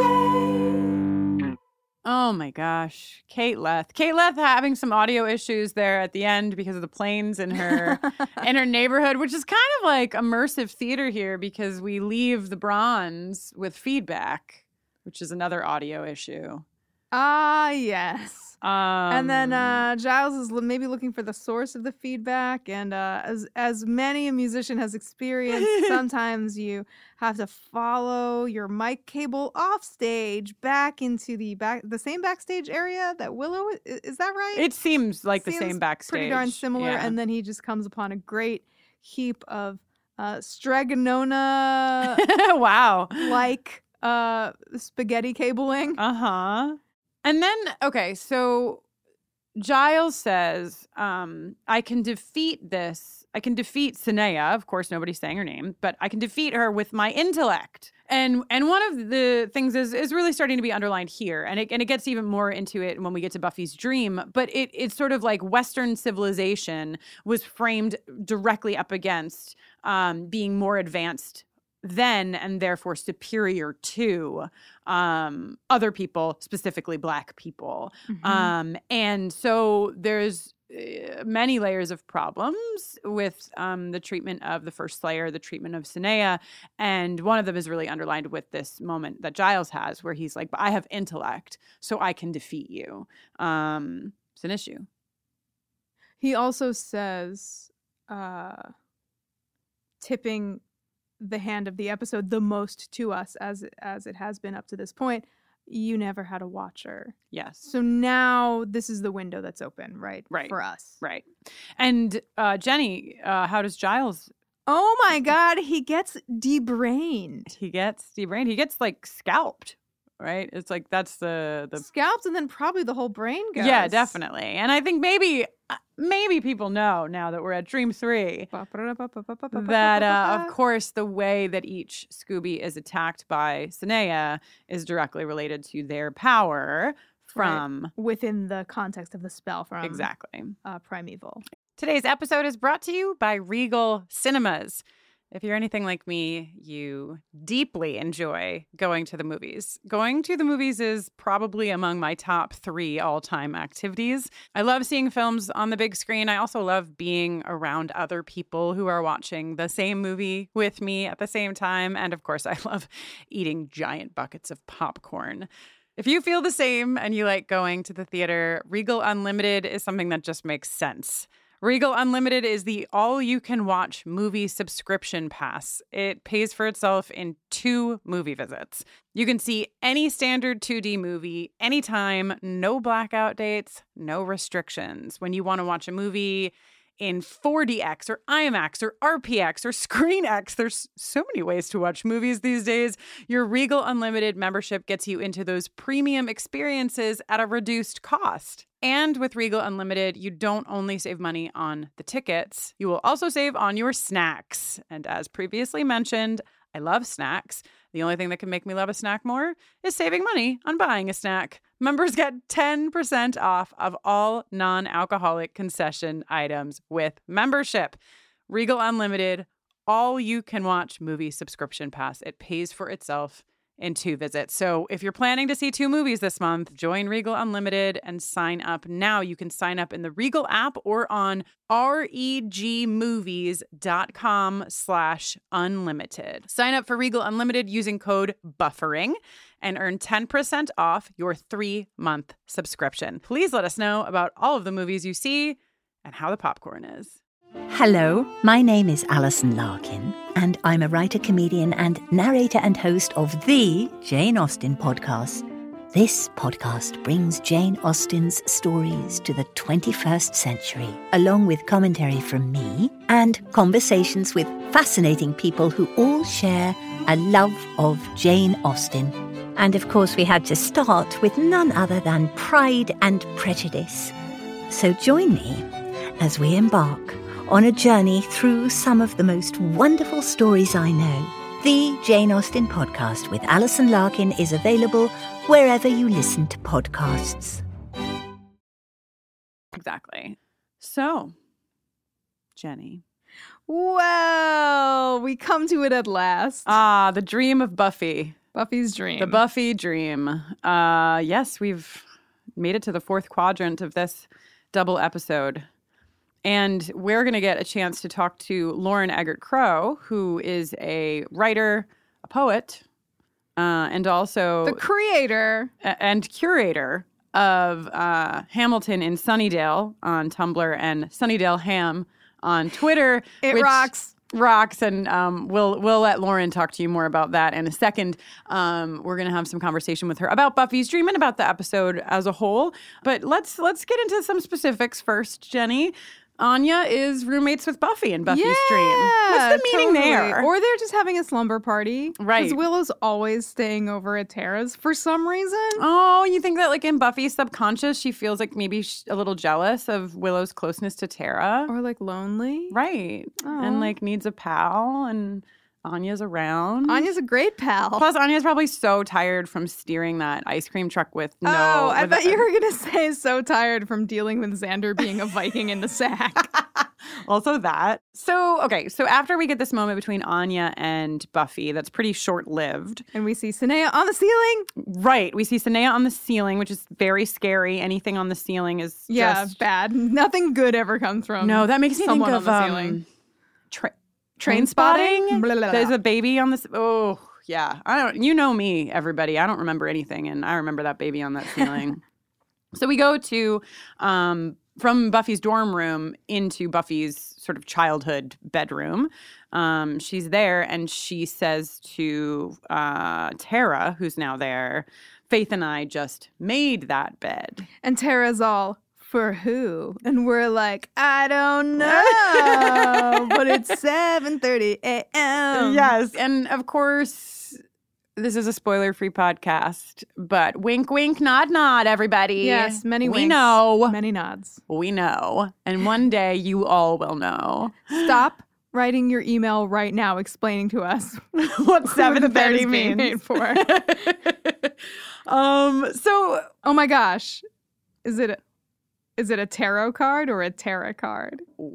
update. Oh my gosh. Kate Leth. Kate Leth having some audio issues there at the end because of the planes in her in her neighborhood, which is kind of like immersive theater here because we leave the bronze with feedback, which is another audio issue. Ah, yes. Um, And then uh, Giles is l- maybe looking for the source of the feedback. And uh, as as many a musician has experienced, sometimes you have to follow your mic cable off stage back into the back the same backstage area that Willow i- is. That right? it seems like the Seems same backstage. Pretty darn similar. Yeah. And then he just comes upon a great heap of uh, Stregonona Wow. like uh, spaghetti cabling. Uh-huh. And then, okay, so Giles says, um, I can defeat this. I can defeat Sinea. Of course, nobody's saying her name, but I can defeat her with my intellect. And and one of the things is is really starting to be underlined here. And it and it gets even more into it when we get to Buffy's dream. But it it's sort of like Western civilization was framed directly up against um, being more advanced then and therefore superior to um, other people, specifically Black people. Mhm. Um, and so there's uh, many layers of problems with um, the treatment of the first Slayer, the treatment of Sinea. And one of them is really underlined with this moment that Giles has where he's like, but I have intellect, so I can defeat you. Um, it's an issue. He also says, uh, tipping the hand of the episode the most to us as as it has been up to this point, you never had a watcher. Yes. So now this is the window that's open, right? Right. For us. Right. And uh, Jenny, uh, how does Giles? Oh my God, he gets debrained. He gets debrained. He gets like scalped, right? It's like that's the the Scalped, and then probably the whole brain goes. yeah, definitely. And I think maybe uh, maybe people know now that we're at Dream Three that uh, of course the way that each Scooby is attacked by Sinea is directly related to their power from within the context of the spell from exactly. uh, Primeval. Today's episode is brought to you by Regal Cinemas. If you're anything like me, you deeply enjoy going to the movies. Going to the movies is probably among my top three all-time activities. I love seeing films on the big screen. I also love being around other people who are watching the same movie with me at the same time. And of course, I love eating giant buckets of popcorn. If you feel the same and you like going to the theater, Regal Unlimited is something that just makes sense. Regal Unlimited is the all-you-can-watch movie subscription pass. It pays for itself in two movie visits. You can see any standard two D movie anytime, no blackout dates, no restrictions. When you want to watch a movie in four D X or IMAX or R P X or ScreenX, there's so many ways to watch movies these days. Your Regal Unlimited membership gets you into those premium experiences at a reduced cost. And with Regal Unlimited, you don't only save money on the tickets, you will also save on your snacks. And as previously mentioned, I love snacks. The only thing that can make me love a snack more is saving money on buying a snack. Members get ten percent off of all non-alcoholic concession items with membership. Regal Unlimited, all you can watch movie subscription pass. It pays for itself in two visits. So if you're planning to see two movies this month, join Regal Unlimited and sign up now. You can sign up in the Regal app or on regmovies.com slash unlimited. Sign up for Regal Unlimited using code BUFFERING and earn ten percent off your three-month subscription. Please let us know about all of the movies you see and how the popcorn is. Hello, my name is Alison Larkin, and I'm a writer, comedian, and narrator and host of the Jane Austen podcast. This podcast brings Jane Austen's stories to the twenty-first century, along with commentary from me and conversations with fascinating people who all share a love of Jane Austen. And of course, we had to start with none other than Pride and Prejudice. So join me as we embark on a journey through some of the most wonderful stories I know. The Jane Austen podcast with Alison Larkin is available wherever you listen to podcasts. Exactly. So, Jenny. Well, we come to it at last. Ah, the dream of Buffy. Buffy's dream. The Buffy dream. Uh, yes, we've made it to the fourth quadrant of this double episode. And we're going to get a chance to talk to Lauren Eggert Crow, who is a writer, a poet, uh, and also the creator a- and curator of uh, Hamilton in Sunnydale on Tumblr and Sunnydale Ham on Twitter. It which rocks. Rocks, and um, we'll we'll let Lauren talk to you more about that in a second. Um, we're going to have some conversation with her about Buffy's dream and about the episode as a whole. But let's let's get into some specifics first, Jenny. Anya is roommates with Buffy in Buffy's yeah, dream. What's the meaning totally. there? Or they're just having a slumber party. Right. Because Willow's always staying over at Tara's for some reason. Oh, you think that like in Buffy's subconscious, she feels like maybe sh- a little jealous of Willow's closeness to Tara? Or like lonely. Right. Aw. And like needs a pal, and Anya's around. Anya's a great pal. Plus, Anya's probably so tired from steering that ice cream truck with no... Oh, I with bet a- you were going to say so tired from dealing with Xander being a Viking in the sack. Also that. So, okay, so after we get this moment between Anya and Buffy, that's pretty short-lived. And we see Sinea on the ceiling. Right. We see Sinea on the ceiling, which is very scary. Anything on the ceiling is Yeah, just... bad. Nothing good ever comes from No, that makes me think someone of on the um, ceiling. tra- Train spotting? Blah, blah, blah. There's a baby on this. Oh, yeah. I don't. You know me, everybody. I don't remember anything, and I remember that baby on that ceiling. So we go to um, from Buffy's dorm room into Buffy's sort of childhood bedroom. Um, she's there, and she says to uh, Tara, who's now there, "Faith and I just made that bed." And Tara's all, for who? And we're like, I don't know, but it's seven thirty a.m. Yes. And of course, this is a spoiler-free podcast, but wink, wink, nod, nod, everybody. Yes, many We winks, know. many nods. We know. And one day you all will know. Stop writing your email right now explaining to us What who the seven bed thirty is being means. made for. um, so, Oh my gosh. Is it a, is it a tarot card or a tarot card? wow.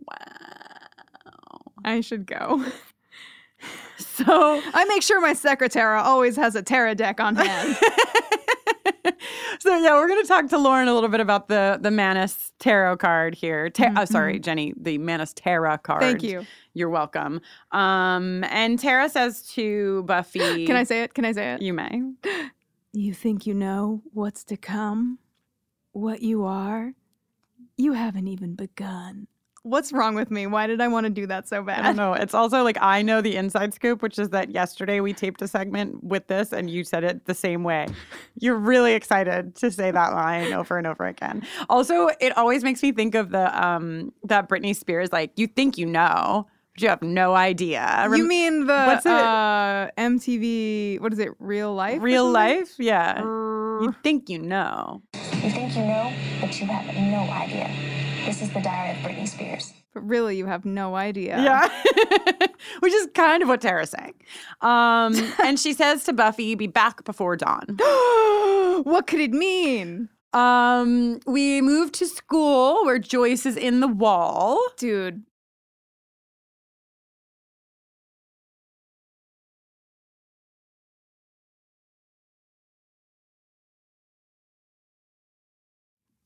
I should go. So, I make sure my secretary always has a tarot deck on hand. so yeah, we're going to talk to Lauren a little bit about the the Manus tarot card here. Ta- oh, sorry, Jenny, the Manus Terra card. Thank you. You're welcome. Um, and Tara says to Buffy, Can I say it? Can I say it? You may. You think you know what's to come? What you are? You haven't even begun. What's wrong with me? Why did I want to do that so bad? I don't know. It's also like I know the inside scoop, which is that yesterday we taped a segment with this and you said it the same way. You're really excited to say that line over and over again. Also, it always makes me think of the um that Britney Spears, like, you think you know, but you have no idea. You mean the What's it? Uh, M T V, what is it, Real Life? or Real something? life? Yeah. You think you know. You think you know, but you have no idea. This is the diary of Britney Spears. But really, you have no idea. Yeah. Which is kind of what Tara's saying. Um, and she says to Buffy, be back before dawn. What could it mean? Um, we move to school where Joyce is in the wall. Dude,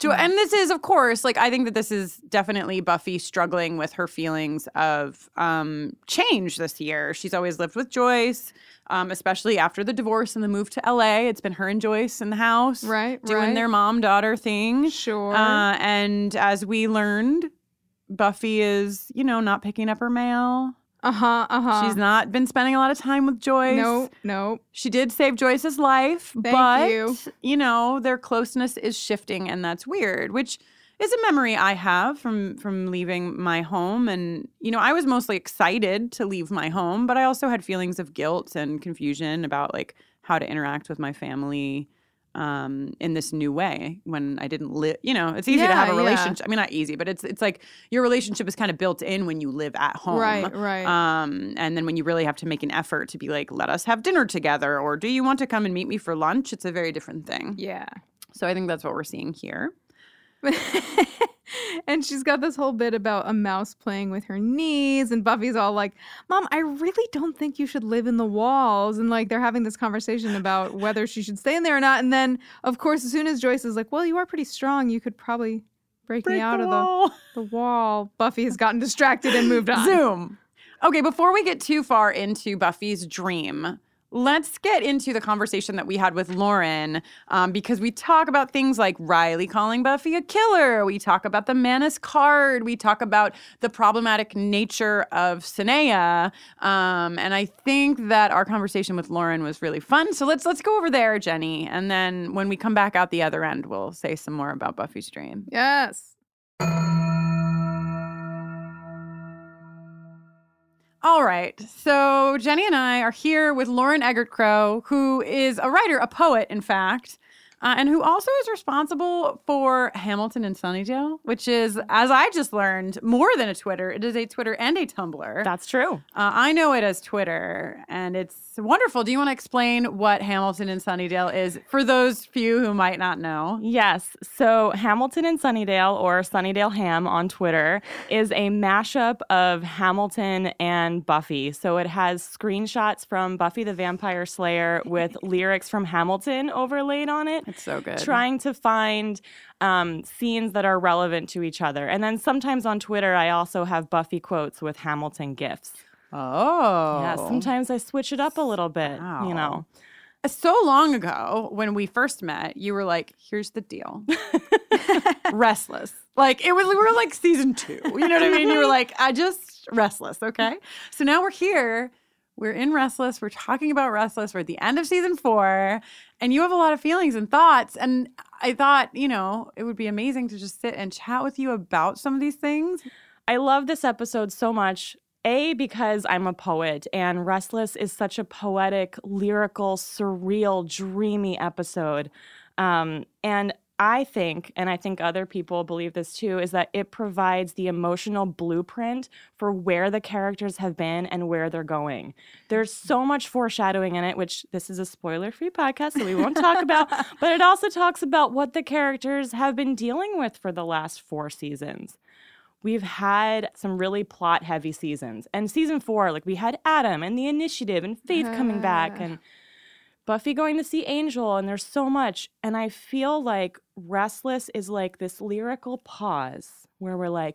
Jo- and this is, of course, like, I think that this is definitely Buffy struggling with her feelings of um, change this year. She's always lived with Joyce, um, especially after the divorce and the move to L A. It's been her and Joyce in the house. Right, doing right. their mom-daughter thing. Sure. Uh, and as we learned, Buffy is, you know, not picking up her mail. Uh-huh, uh-huh. She's not been spending a lot of time with Joyce. No, no. She did save Joyce's life, Thank but, you. you know, their closeness is shifting, and that's weird, which is a memory I have from from leaving my home. And, you know, I was mostly excited to leave my home, but I also had feelings of guilt and confusion about, like, how to interact with my family um in this new way when I didn't live, you know, it's easy to Yeah, have a yeah. relationship. I mean, not easy, but it's it's like your relationship is kind of built in when you live at home. Right, right. Um, and then when you really have to make an effort to be like, let us have dinner together, or do you want to come and meet me for lunch? It's a very different thing. Yeah. So I think that's what we're seeing here. And she's got this whole bit about a mouse playing with her knees, and Buffy's all like, Mom, I really don't think you should live in the walls. And like they're having this conversation about whether she should stay in there or not. And then, of course, as soon as Joyce is like, well, you are pretty strong, you could probably break, Break me out the of wall. the, the wall. Buffy has gotten distracted and moved on. Zoom. Okay, before we get too far into Buffy's dream, let's get into the conversation that we had with Lauren, um, because we talk about things like Riley calling Buffy a killer. We talk about the Manus card. We talk about the problematic nature of Sinea. Um, and I think that our conversation with Lauren was really fun. So let's let's go over there, Jenny. And then when we come back out the other end, we'll say some more about Buffy's dream. Yes. All right. So Jenny and I are here with Lauren Eggert Crow, who is a writer, a poet, in fact, uh, and who also is responsible for Hamilton and Sunnydale, which is, as I just learned, more than a Twitter. It is a Twitter and a Tumblr. That's true. Uh, I know it as Twitter, and it's wonderful. Do you want to explain what Hamilton and Sunnydale is for those few who might not know? Yes. So Hamilton and Sunnydale, or Sunnydale Ham on Twitter, is a mashup of Hamilton and Buffy. So it has screenshots from Buffy the Vampire Slayer with lyrics from Hamilton overlaid on it. It's so good. Trying to find um, scenes that are relevant to each other. And then sometimes on Twitter, I also have Buffy quotes with Hamilton gifs. Oh. Yeah, sometimes I switch it up a little bit, Wow. you know. So long ago, when we first met, you were like, here's the deal. Restless. Like, it was, we were like season two. You know what I mean? You were like, I just, Restless, okay? So now we're here. We're in Restless. We're talking about Restless. We're at the end of season four. And you have a lot of feelings and thoughts. And I thought, you know, it would be amazing to just sit and chat with you about some of these things. I love this episode so much. A, because I'm a poet, and Restless is such a poetic, lyrical, surreal, dreamy episode. Um, and I think, and I think other people believe this too, is that it provides the emotional blueprint for where the characters have been and where they're going. There's so much foreshadowing in it, which this is a spoiler-free podcast, so we won't talk about, but it also talks about what the characters have been dealing with for the last four seasons. We've had some really plot-heavy seasons. And season four, like we had Adam and the Initiative and Faith coming back and Buffy going to see Angel, and there's so much. And I feel like Restless is like this lyrical pause where we're like,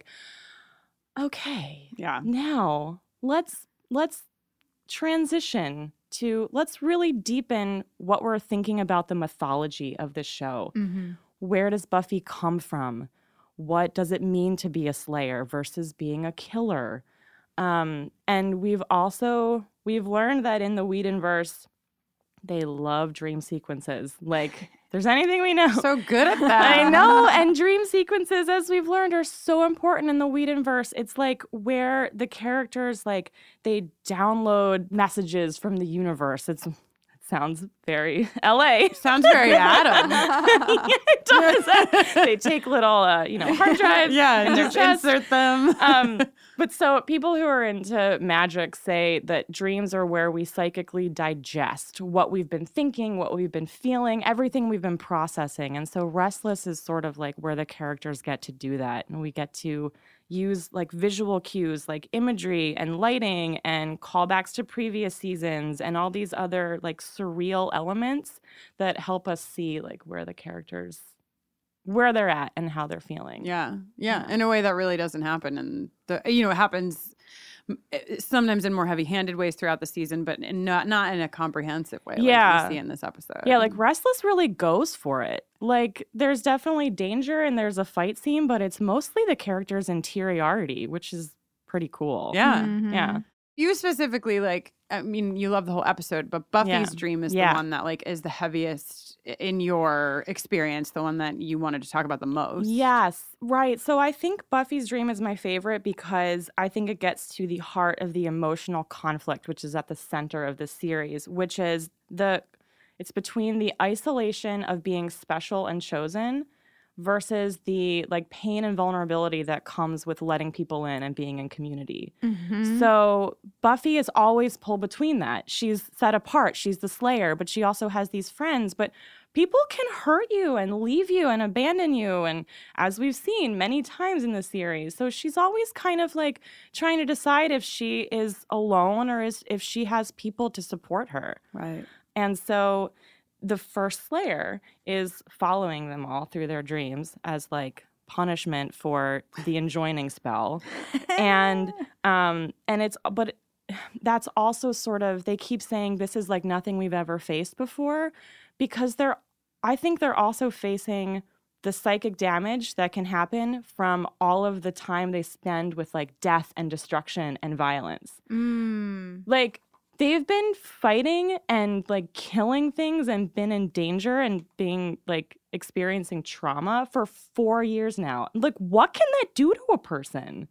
okay, Yeah. now let's let's transition to, let's really deepen what we're thinking about the mythology of this show. Mm-hmm. Where does Buffy come from? What does it mean to be a slayer versus being a killer? Um, and we've also, we've learned that in the Whedonverse, they love dream sequences. Like, if there's anything we know. So good at that. I know. And dream sequences, as we've learned, are so important in the Whedonverse. It's like where the characters, like, they download messages from the universe. It's Sounds very L A. Sounds very Adam. Yeah, it does. They take little, uh, you know, hard drives yeah, in and their just chest. insert them. um, but so people who are into magic say that dreams are where we psychically digest what we've been thinking, what we've been feeling, everything we've been processing. And so Restless is sort of like where the characters get to do that. And we get to use like visual cues like imagery and lighting and callbacks to previous seasons and all these other like surreal elements that help us see like where the characters where they're at and how they're feeling. Yeah. Yeah. In a way that really doesn't happen. And, the you know, it happens sometimes in more heavy-handed ways throughout the season, but in not not in a comprehensive way Yeah. like we see in this episode. Yeah, like Restless really goes for it. Like there's definitely danger and there's a fight scene, but it's mostly the character's interiority, which is pretty cool. Yeah. Mhm. Yeah. You specifically, like, I mean, you love the whole episode, but Buffy's Yeah. dream is Yeah. the one that, like, is the heaviest in your experience, the one that you wanted to talk about the most. Yes, right. So I think Buffy's dream is my favorite because I think it gets to the heart of the emotional conflict, which is at the center of the series, which is the it's between the isolation of being special and chosen versus the like pain and vulnerability that comes with letting people in and being in community. Mhm. So Buffy is always pulled between that. She's set apart. She's the Slayer, but she also has these friends. But people can hurt you and leave you and abandon you. And as we've seen many times in the series. So she's always kind of like trying to decide if she is alone or is, if she has people to support her. Right. And so the first Slayer is following them all through their dreams as like punishment for the enjoining spell. and um and it's but that's also sort of they keep saying this is like nothing we've ever faced before because they're I think they're also facing the psychic damage that can happen from all of the time they spend with like death and destruction and violence. Mm. Like they've been fighting and like killing things and been in danger and being like experiencing trauma for four years now. Like, what can that do to a person?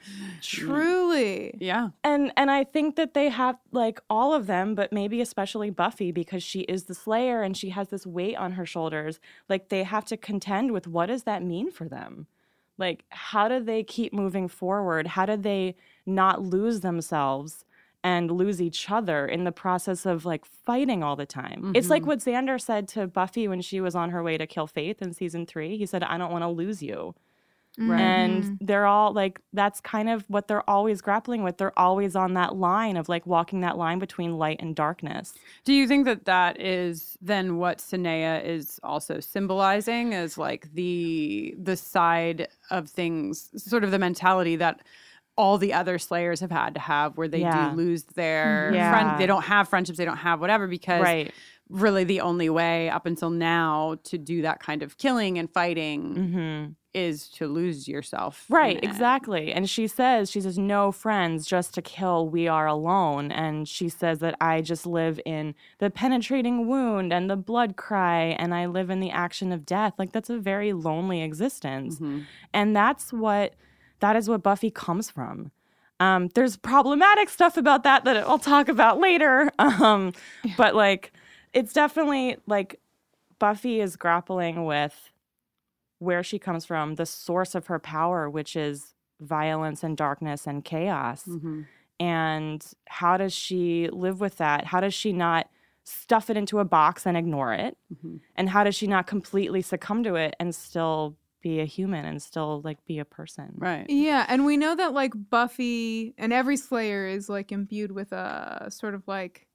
Truly. Yeah. And and I think that they have like all of them, but maybe especially Buffy because she is the Slayer and she has this weight on her shoulders. Like they have to contend with what does that mean for them? Like, how do they keep moving forward? How do they not lose themselves? And lose each other in the process of like fighting all the time. Mm-hmm. It's like what Xander said to Buffy when she was on her way to kill Faith in season three. He said, I don't want to lose you. Right. And they're all like, that's kind of what they're always grappling with. They're always on that line of like walking that line between light and darkness. Do you think that that is then what Sinea is also symbolizing as like the the side of things, sort of the mentality that all the other Slayers have had to have where they Yeah. do lose their Yeah. friend. They don't have friendships. They don't have whatever because Right. really the only way up until now to do that kind of killing and fighting Mm-hmm. is to lose yourself. Right, in it. exactly. And she says, she says, no friends, just to kill, we are alone. And she says that I just live in the penetrating wound and the blood cry, and I live in the action of death. Like, that's a very lonely existence. Mm-hmm. And that's what, that is what Buffy comes from. Um, there's problematic stuff about that that I'll talk about later. Um, but, like, it's definitely, like, Buffy is grappling with where she comes from, the source of her power, which is violence and darkness and chaos. Mm-hmm. And how does she live with that? How does she not stuff it into a box and ignore it? Mm-hmm. And how does she not completely succumb to it and still be a human and still like be a person? Right. Yeah, and we know that like Buffy and every Slayer is like imbued with a sort of like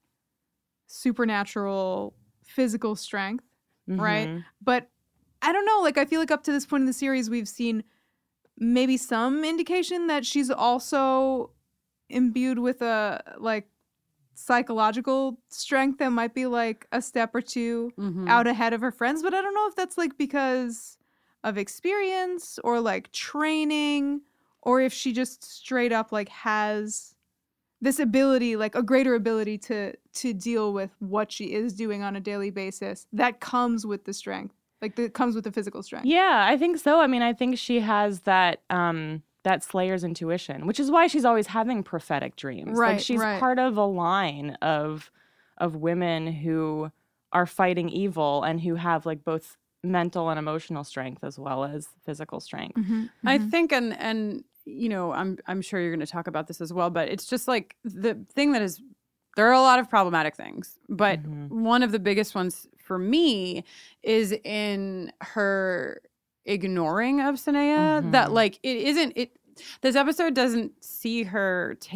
supernatural physical strength, right? Mhm. But I don't know, like I feel like up to this point in the series we've seen maybe some indication that she's also imbued with a like psychological strength that might be like a step or two Mm-hmm. out ahead of her friends, but I don't know if that's like because of experience or like training or if she just straight up like has this ability, like a greater ability to to deal with what she is doing on a daily basis that comes with the strength, like that comes with the physical strength. Yeah, I think so. I mean, I think she has that um that Slayer's intuition, which is why she's always having prophetic dreams. Right, Like she's right. part of a line of of women who are fighting evil and who have like both mental and emotional strength as well as physical strength. Mhm, I mhm. think, and and you know, I'm I'm sure you're going to talk about this as well, but it's just like the thing that is, there are a lot of problematic things, but Mhm. one of the biggest ones for me is in her ignoring of Sinea. Mhm. That like it isn't it. This episode doesn't see her take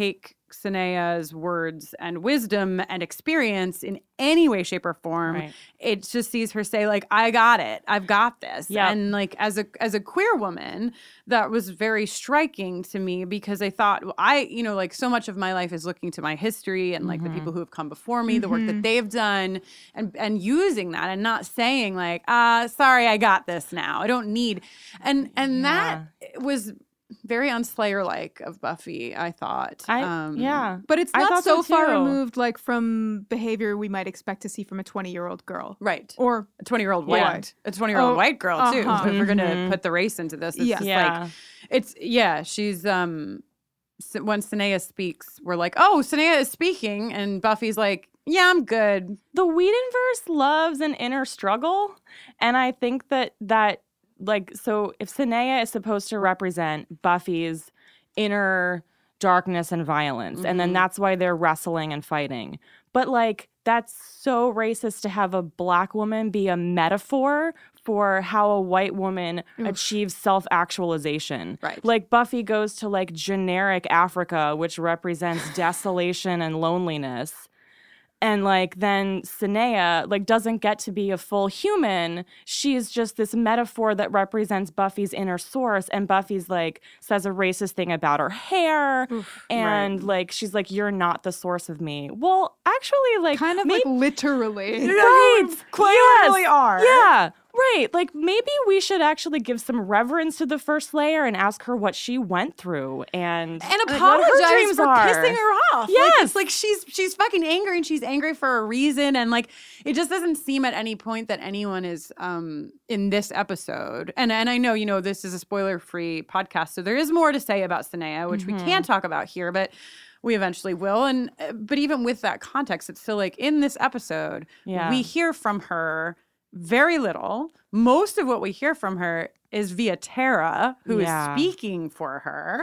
Sanea's words and wisdom and experience in any way, shape, or form. Right. It just sees her say, like, I got it. I've got this. Yep. And like as a as a queer woman, that was very striking to me because I thought, well, I, you know, like so much of my life is looking to my history and like Mm-hmm. the people who have come before me, the work that they've done, and and using that and not saying like, uh, sorry, I got this now. I don't need and and that was very unslayer-like of Buffy, I thought. I, um, yeah. But it's I not thought so, so far too. removed like from behavior we might expect to see from a twenty-year-old girl. Right. Or A twenty-year-old Yeah. white. A twenty-year-old Oh, white girl, too. uh-huh. If we're going to Mhm. put the race into this. It's Yeah. just Yeah. like, it's, yeah, she's, um, s- when Sanea speaks, we're like, oh, Sanea is speaking. And Buffy's like, yeah, I'm good. The Whedonverse loves an inner struggle. And I think that that, like, so if Sanea is supposed to represent Buffy's inner darkness and violence, and then Mhm. that's why they're wrestling and fighting. But, like, that's so racist to have a black woman be a metaphor for how a white woman achieves self-actualization. Right. Like, Buffy goes to, like, generic Africa, which represents desolation and loneliness. And like then Sanea like doesn't get to be a full human. She's just this metaphor that represents Buffy's inner source. And Buffy's like says a racist thing about her hair. and like she's like, you're not the source of me. Well, actually, like kind of maybe, like literally. right. Quite yes. literally are. Yeah. Right. Like maybe we should actually give some reverence to the First Slayer and ask her what she went through and, And like, what apologize her dreams for are. pissing her off. Like, Yes. it's like she's she's fucking angry and she's angry for a reason. And like it just doesn't seem at any point that anyone is um in this episode. And and I know, you know, this is a spoiler-free podcast, so there is more to say about Sanea, which we can't talk about here, but we eventually will. And uh, but even with that context, it's still like in this episode, Yeah. we hear from her very little. Most of what we hear from her is via Tara, who Yeah. is speaking for her.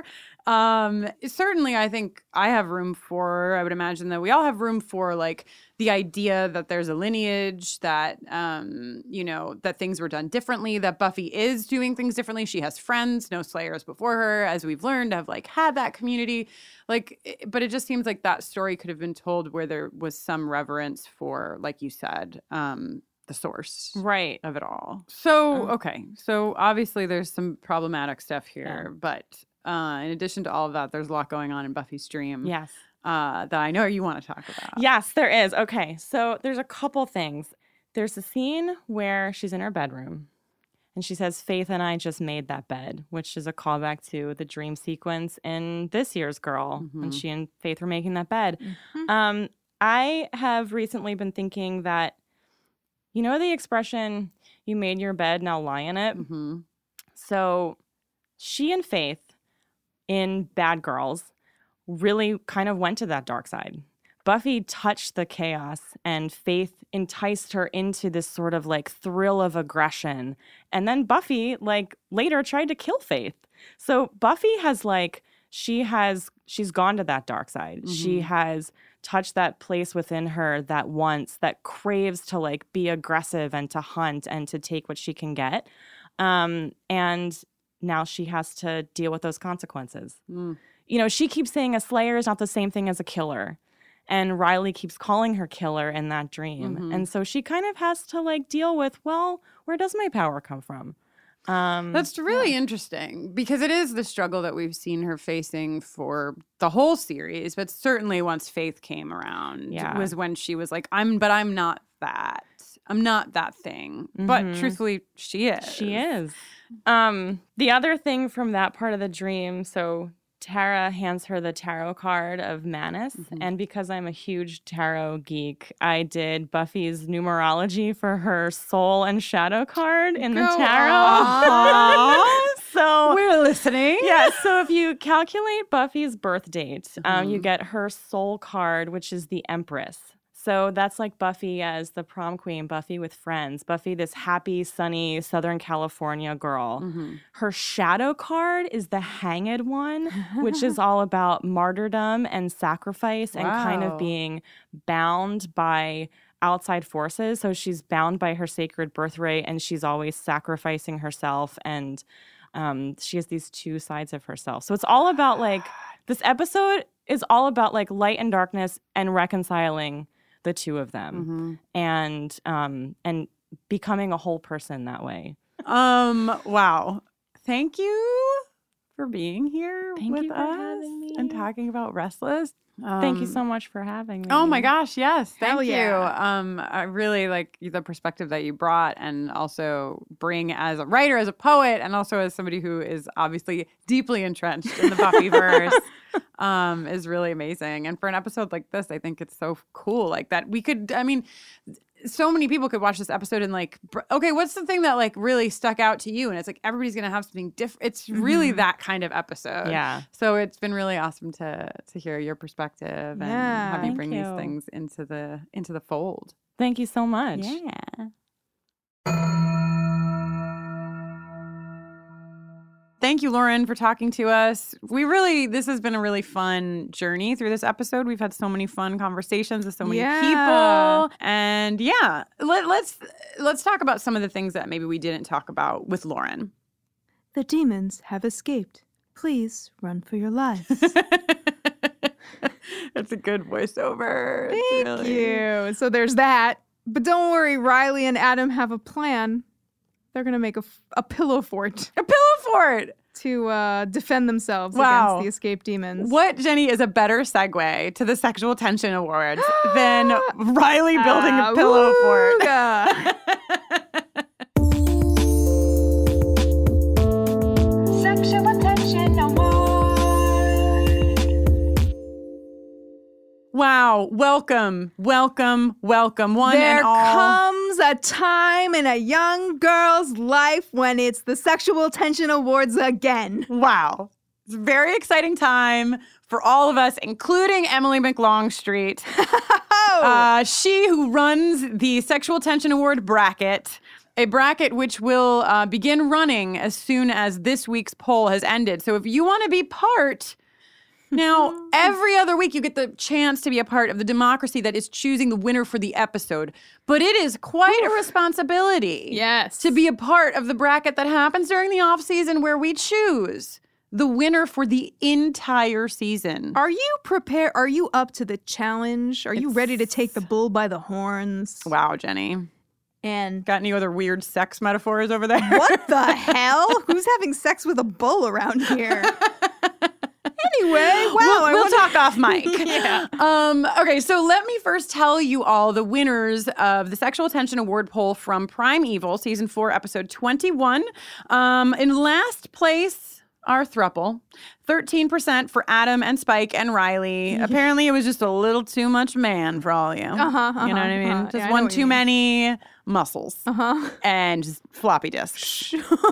Um, certainly, I think I have room for, I would imagine that we all have room for like the idea that there's a lineage, that, um, you know, that things were done differently, that Buffy is doing things differently. She has friends, no Slayers before her, as we've learned, have like had that community. Like, it- but it just seems like that story could have been told where there was some reverence for, like you said, um, the source Right. of it all. So, okay. So obviously there's some problematic stuff here, but uh, in addition to all of that, there's a lot going on in Buffy's dream Yes. uh, that I know you want to talk about. Yes, there is. Okay, so there's a couple things. There's a scene where she's in her bedroom and she says, Faith and I just made that bed, which is a callback to the dream sequence in this year's Girl when she and Faith were making that bed. Um, I have recently been thinking that, you know, the expression, you made your bed, now lie in it? Mm-hmm. So she and Faith in Bad Girls really kind of went to that dark side. Buffy touched the chaos and Faith enticed her into this sort of like thrill of aggression. And then Buffy like later tried to kill Faith. So Buffy has like, she has, she's gone to that dark side. She has touched that place within her that wants, that craves to like be aggressive and to hunt and to take what she can get. Um, and now she has to deal with those consequences. Mm. You know, she keeps saying a slayer is not the same thing as a killer. And Riley keeps calling her killer in that dream. Mhm. And so she kind of has to like deal with, well, where does my power come from? Um, That's really interesting because it is the struggle that we've seen her facing for the whole series, but certainly once Faith came around Yeah. was when she was like, I'm, but I'm not that. I'm not that thing. But Mhm. truthfully, she is. She is. Um, the other thing from that part of the dream, so Tara hands her the tarot card of Manus, Mhm. and because I'm a huge tarot geek, I did Buffy's numerology for her soul and shadow card in the Go tarot. on. so We're listening. yeah, so if you calculate Buffy's birth date, um, you Mhm. get her soul card, which is the Empress. So that's like Buffy as the prom queen, Buffy with friends, Buffy, this happy, sunny Southern California girl. Mhm. Her shadow card is the Hanged One, which is all about martyrdom and sacrifice and kind Wow. of being bound by outside forces. So she's bound by her sacred birthright and she's always sacrificing herself. And um, she has these two sides of herself. So it's all about like this episode is all about like light and darkness and reconciling the two of them Mm-hmm. and um and becoming a whole person that way. Um, wow. Thank you for being here Thank with you for us having me. and talking about Restless. Thank you Um, so much for having me. Oh my gosh, yes. Thank Hell you. yeah. Um, I really like the perspective that you brought and also bring as a writer, as a poet, and also as somebody who is obviously deeply entrenched in the Buffyverse. um, is really amazing. And for an episode like this, I think it's so cool. Like that we could, I mean, so many people could watch this episode and like, br- okay, what's the thing that like really stuck out to you? And it's like everybody's gonna have something different. It's really Mhm. that kind of episode. Yeah. So it's been really awesome to to hear your perspective and Yeah. have you Thank bring these you. things into the into the fold. Thank you so much. Yeah. Thank you, Lauren, for talking to us. We really, this has been a really fun journey through this episode. We've had so many fun conversations with so many Yeah. people. And yeah, let, let's let's talk about some of the things that maybe we didn't talk about with Lauren. The demons have escaped. Please run for your lives. That's a good voiceover. It's Thank really- you. So there's that. But don't worry, Riley and Adam have a plan. They're going to make a, f- a pillow fort A pillow fort. to uh, defend themselves Wow. against the escaped demons. What, Jenny, is a better segue to the Sexual Tension Awards than Riley building a Ah, pillow fort? wooga. Sexual attention award. Wow. Welcome, welcome, welcome. One There and all. comes a time in a young girl's life when it's the Sexual Tension Awards again. Wow. It's a very exciting time for all of us, including Emily McLongstreet. Uh, she who runs the Sexual Tension Award bracket, a bracket which will uh, begin running as soon as this week's poll has ended. So if you want to be part, now every other week you get the chance to be a part of the democracy that is choosing the winner for the episode. But it is quite a responsibility. Yes. To be a part of the bracket that happens during the off season where we choose the winner for the entire season. Are you prepared? Are you up to the challenge? Are you It's- ready to take the bull by the horns? Wow, Jenny. And Got any other weird sex metaphors over there? what the hell? Who's having sex with a bull around here? Anyway, wow. we'll I we'll wonder- talk off mic. Yeah. Um, okay, so let me first tell you all the winners of the Sexual Tension Award poll from Prime Evil, season four, episode twenty-one. Um, in last place, our throuple. thirteen percent for Adam and Spike and Riley. Apparently, it was just a little too much man for all of you. Uh-huh, uh-huh, You know what I mean? uh-huh. Just Yeah, I know one what you too mean. many muscles Uh-huh. and just floppy disks.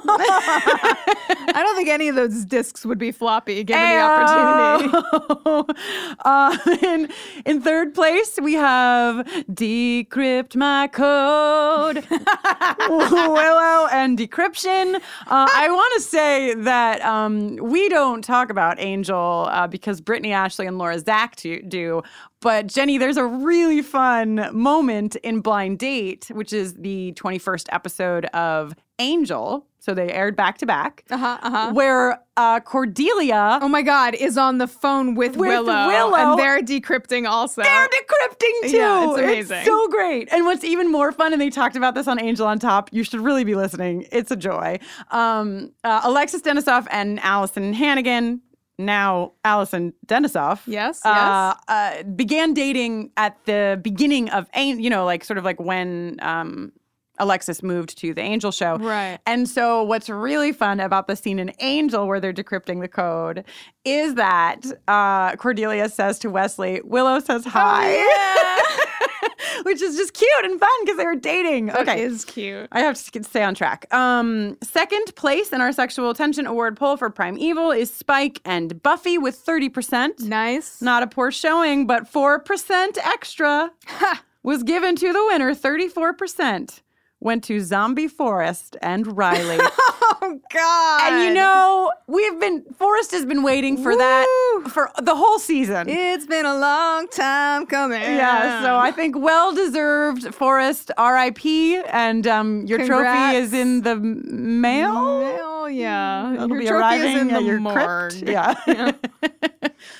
I don't think any of those discs would be floppy given the opportunity. opportunity. uh, in, in third place, we have Decrypt My Code, Willow, and Decryption. Uh, I want to say that um, we don't talk about Angel uh, because Brittany Ashley and Laura Zach do, do. But Jenny, there's a really fun moment in Blind Date, which is the twenty-first episode of Angel. So they aired back to back. Uh-huh, uh-huh. Where uh, Cordelia. Oh my God, is on the phone with, With Willow, Willow. and they're decrypting also. They're decrypting too. Yeah, it's amazing. so great. And what's even more fun, and they talked about this on Angel on Top, you should really be listening. It's a joy. Um, uh, Alexis Denisoff and Allison Hannigan, now Allison Denisoff. Yes, uh, uh, began dating at the beginning of, An- you know, like sort of like when um, Alexis moved to the Angel show. Right. And so what's really fun about the scene in Angel where they're decrypting the code is that uh, Cordelia says to Wesley, Willow says hi. Which is just cute and fun because they were dating. That Okay. is cute. I have to stay on track. Um, second place in our Sexual Tension Award poll for Prime Evil is Spike and Buffy with thirty percent. Nice. Not a poor showing, but four percent extra was given to the winner. thirty-four percent went to Zombie Forrest and Riley. Oh God. And you know, we've been, Forrest has been waiting for Woo. that for the whole season. It's been a long time coming. Yeah, so I think well-deserved Forrest R I P and um, your trophy Congrats. is in the m- mail. Hell yeah. It'll Your be trophy arriving is in at the your morgue. crypt. Yeah.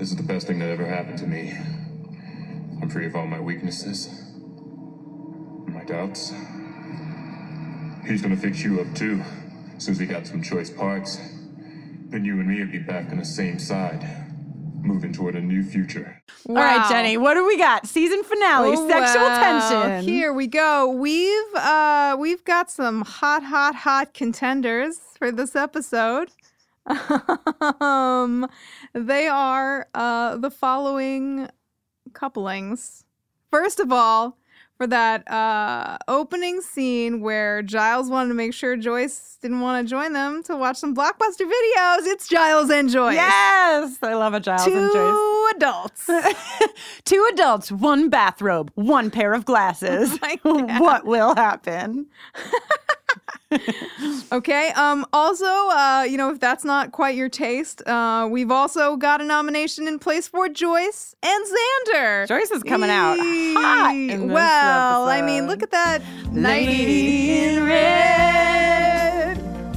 This is the best thing that ever happened to me. I'm free of all my weaknesses, my doubts. He's gonna fix you up too, as soon as we got some choice parts. Then you and me would be back on the same side, moving toward a new future. All right, Jenny, what do we got? Season finale, Oh, sexual wow. tension. Here we go. We've uh we've got some hot, hot, hot contenders for this episode. um, they are uh the following couplings. First of all, for that uh opening scene where Giles wanted to make sure Joyce didn't want to join them to watch some Blockbuster videos, it's Giles and Joyce. Yes, I love a Giles Two and Joyce. adults. Two adults, one bathrobe, one pair of glasses. Oh What will happen? Okay. Um. Also, uh, you know, if that's not quite your taste, uh, we've also got a nomination in place for Joyce and Xander. Joyce is coming out hot in this Well, I episode. mean, look at that Lady in red.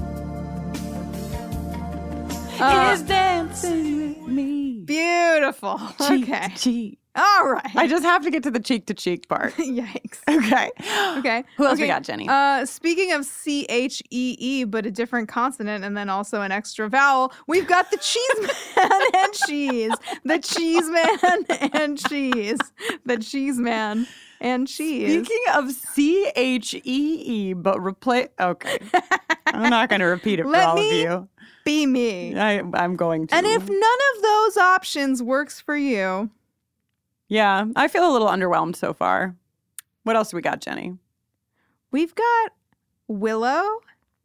Uh, is dancing with me. Beautiful. Cheek Okay. to cheek. All right. I just have to get to the cheek to cheek part. Yikes. Okay. Okay. Who else okay. we got, Jenny? Uh, speaking of C H E E, but a different consonant and then also an extra vowel, we've got the cheese man and cheese. The cheese man and cheese. The cheese man and cheese. Speaking of C H E E, but replace. Okay. I'm not going to repeat it for Let all me of you. Be me. I, I'm going to. And if none of those options works for you, Yeah, I feel a little underwhelmed so far. What else we got, Jenny? we've got Willow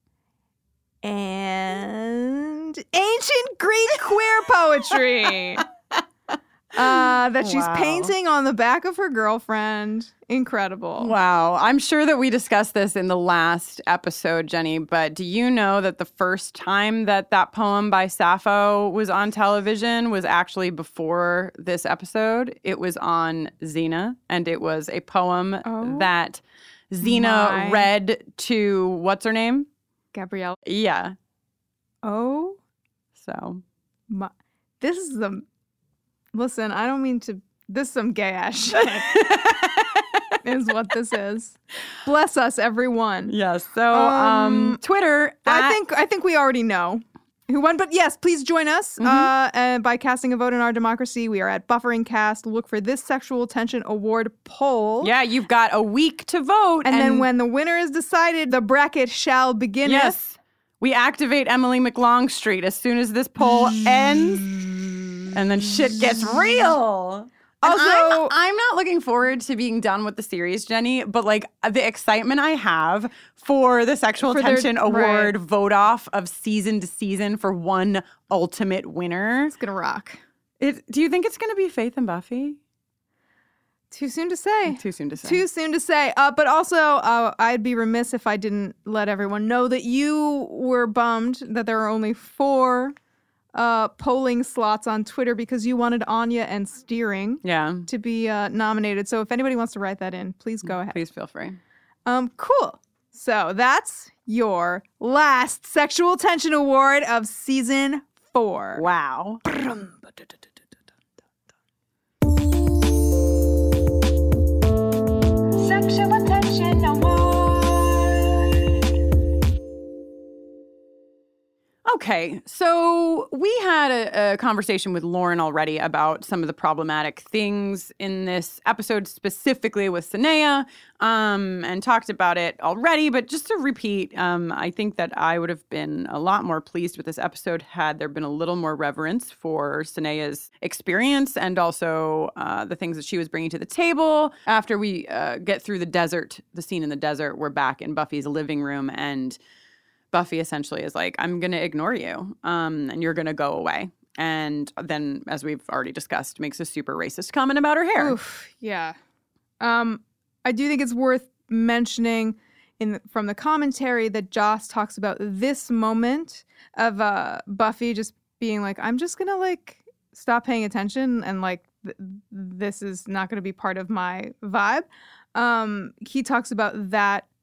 and ancient Greek queer poetry. Uh, that she's Wow. painting on the back of her girlfriend. Incredible. Wow. I'm sure that we discussed this in the last episode, Jenny, but do you know that the first time that that poem by Sappho was on television was actually before this episode? It was on Xena, and it was a poem Oh, that Xena my. read to, what's her name? Gabrielle. Yeah. Oh, So. my. This is the. Listen, I don't mean to. This is some gay ass shit. Is what this is. Bless us, everyone. Yes. So, um, Um, Twitter. I at- think I think we already know who won, but yes, please join us Mm-hmm. uh, uh, by casting a vote in our democracy. We are at Buffering Cast. Look for this Sexual Tension Award poll. Yeah, you've got a week to vote. And, then when the winner is decided, the bracket shall begin. Yes. We activate Emily McLongstreet as soon as this poll ends. And then shit gets real. Also, I'm, I'm not looking forward to being done with the series, Jenny, but like the excitement I have for the Sexual For their- Tension Award right. vote off of season to season for one ultimate winner. It's gonna rock. It, do you think it's going to be Faith and Buffy? Too soon to say. Too soon to say. Too soon to say. Uh, but also, uh, I'd be remiss if I didn't let everyone know that you were bummed that there are only four uh, polling slots on Twitter because you wanted Anya and Steering Yeah. to be uh, nominated. So if anybody wants to write that in, please go ahead. Please feel free. Um, cool. So that's your last Sexual Tension Award of season four. Wow. Sexual Tension Award. Okay, so we had a, a conversation with Lauren already about some of the problematic things in this episode, specifically with Sanaya, um, and talked about it already. But just to repeat, um, I think that I would have been a lot more pleased with this episode had there been a little more reverence for Sanaya's experience and also uh, the things that she was bringing to the table. After we uh, get through the desert, the scene in the desert, we're back in Buffy's living room, and Buffy essentially is like, I'm going to ignore you, um, and you're going to go away. And then, as we've already discussed, makes a super racist comment about her hair. Oof, yeah. Um, I do think it's worth mentioning in the, from the commentary that Joss talks about this moment of uh, Buffy just being like, I'm just going to like stop paying attention and like th- this is not going to be part of my vibe. Um, he talks about that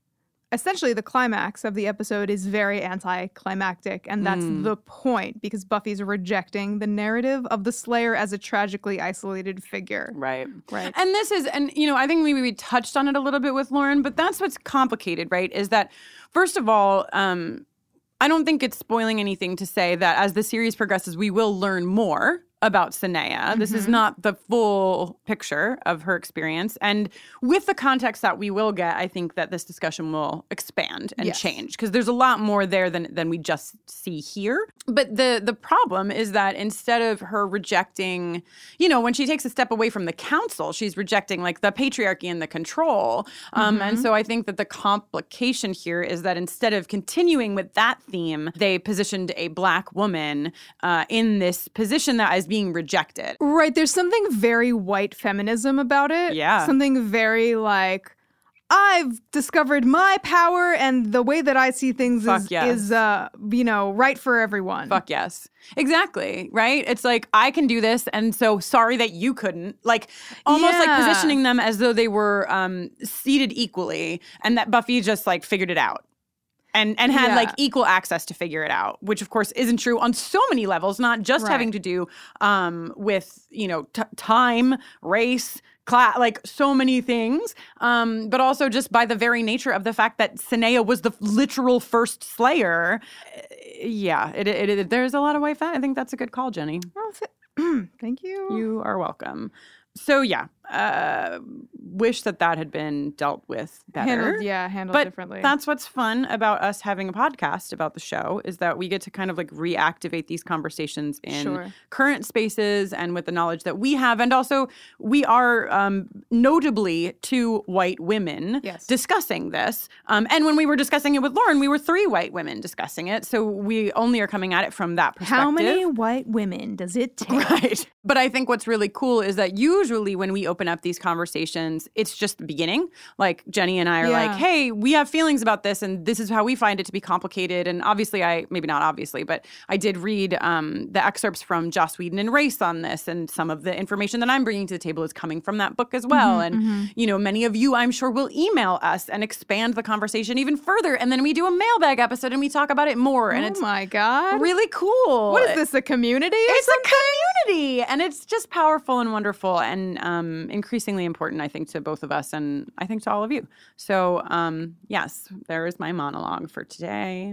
essentially the climax of the episode is very anticlimactic, and that's Mm. the point, because Buffy's rejecting the narrative of the Slayer as a tragically isolated figure. Right. Right. And this is, and you know, I think maybe we touched on it a little bit with Lauren, but that's what's complicated, right? Is that, first of all, um, I don't think it's spoiling anything to say that as the series progresses, we will learn more about Sanaya. Mm-hmm. This is not the full picture of her experience. And with the context that we will get, I think that this discussion will expand and Yes. change, because there's a lot more there than than we just see here. But the the problem is that instead of her rejecting, you know, when she takes a step away from the council, she's rejecting like the patriarchy and the control. Um, Mm-hmm. And so I think that the complication here is that instead of continuing with that theme, they positioned a Black woman uh, in this position that is being rejected. Right. There's something very white feminism about it. Yeah. Something very like, I've discovered my power, and the way that I see things Fuck is, yes. is uh, you know, right for everyone. Fuck yes. Exactly. Right? It's like, I can do this, and so sorry that you couldn't. Like, almost Yeah. like positioning them as though they were um, seated equally, and that Buffy just like figured it out. And, and had Yeah. like equal access to figure it out, which of course isn't true on so many levels, not just Right. having to do um, with, you know, t- time, race, class, like so many things, um, but also just by the very nature of the fact that Sanaya was the literal first Slayer. Uh, yeah, it, it, it, there's a lot of white fat. I think that's a good call, Jenny. Oh, th- Thank you. You are welcome. So yeah, uh, wish that that had been dealt with better. Handled, yeah, handled But differently. that's what's fun about us having a podcast about the show, is that we get to kind of like reactivate these conversations in Sure. current spaces and with the knowledge that we have. And also we are um, notably two white women Yes. discussing this. Um, and when we were discussing it with Lauren, we were three white women discussing it. So we only are coming at it from that perspective. How many white women does it take? Right. But I think what's really cool is that usually when we open up these conversations, it's just the beginning. Like Jenny and I are Yeah. like, hey, we have feelings about this, and this is how we find it to be complicated. And obviously, I, maybe not obviously, but I did read um, the excerpts from Joss Whedon and Race on this, and some of the information that I'm bringing to the table is coming from that book as well. Mhm, and, mhm. you know, many of you, I'm sure, will email us and expand the conversation even further. And then we do a mailbag episode and we talk about it more. And Oh it's my God. really cool. What is this, a community? or It's something? a community, and it's just powerful and wonderful, and um, increasingly important, I think, to both of us, and I think to all of you. So, um, yes, there is my monologue for today.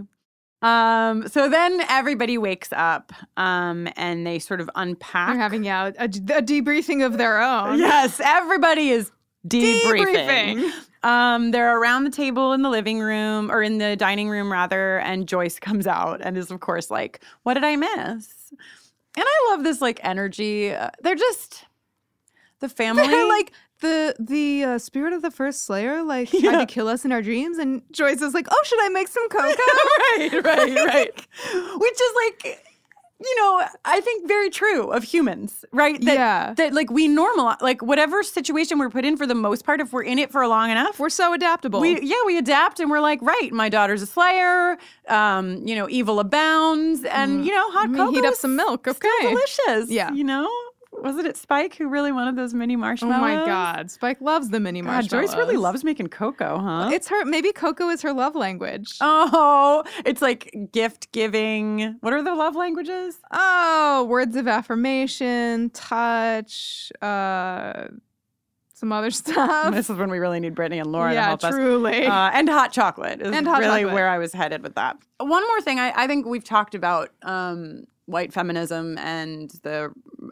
Um, so then everybody wakes up, um, and they sort of unpack. They're having yeah, a, a debriefing of their own. Yes, everybody is debriefing. Debriefing. Um, they're around the table in the living room, or in the dining room rather, and Joyce comes out and is, of course, like, what did I miss? And I love this, like, energy. Uh, they're just, the family. They're like the the uh, spirit of the first Slayer, like Yeah. tried to kill us in our dreams, and Joyce is like, "Oh, should I make some cocoa?" right, right, right. Which is like, you know, I think very true of humans, right? That, Yeah. That like we normalize, like whatever situation we're put in, for the most part, if we're in it for long enough, We're so adaptable. we yeah we adapt, and we're like, right, my daughter's a Slayer. Um, you know, evil abounds, and you know, hot Let me cocoa heat up is some milk, still okay. delicious. Yeah. you know. Wasn't it Spike who really wanted those mini Oh marshmallows? my God, Spike loves the mini God, marshmallows. Joyce really loves making cocoa, huh? It's her. Maybe cocoa is her love language. Oh, it's like gift giving. What are the love languages? Oh, words of affirmation, touch, uh, some other stuff. This is when we really need Brittany and Laura to yeah, help us. truly. Uh, and hot chocolate is And hot really chocolate. where I was headed with that. One more thing, I, I think we've talked about um, white feminism and the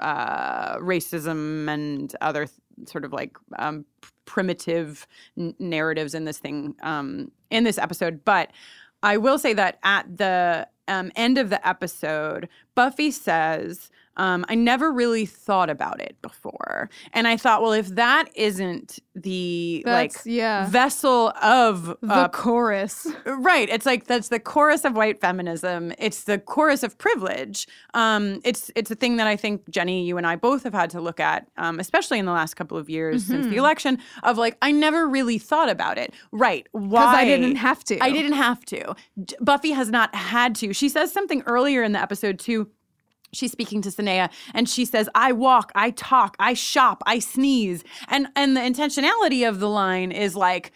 uh, racism and other th- sort of like um, primitive n- narratives in this thing, um, in this episode. But I will say that at the um, end of the episode, Buffy says, um, I never really thought about it before. And I thought, well, if that isn't the That's- like yeah. vessel of the uh, chorus. right, it's like that's the chorus of white feminism. It's the chorus of privilege. Um, it's it's a thing that I think, Jenny, you and I both have had to look at, um, especially in the last couple of years since the election, of like, I never really thought about it. Right. Why? I didn't have to. I didn't have to. D- Buffy has not had to. She says something earlier in the episode too. She's speaking to Sanaya, and she says, I walk, I talk, I shop, I sneeze. And and the intentionality of the line is like,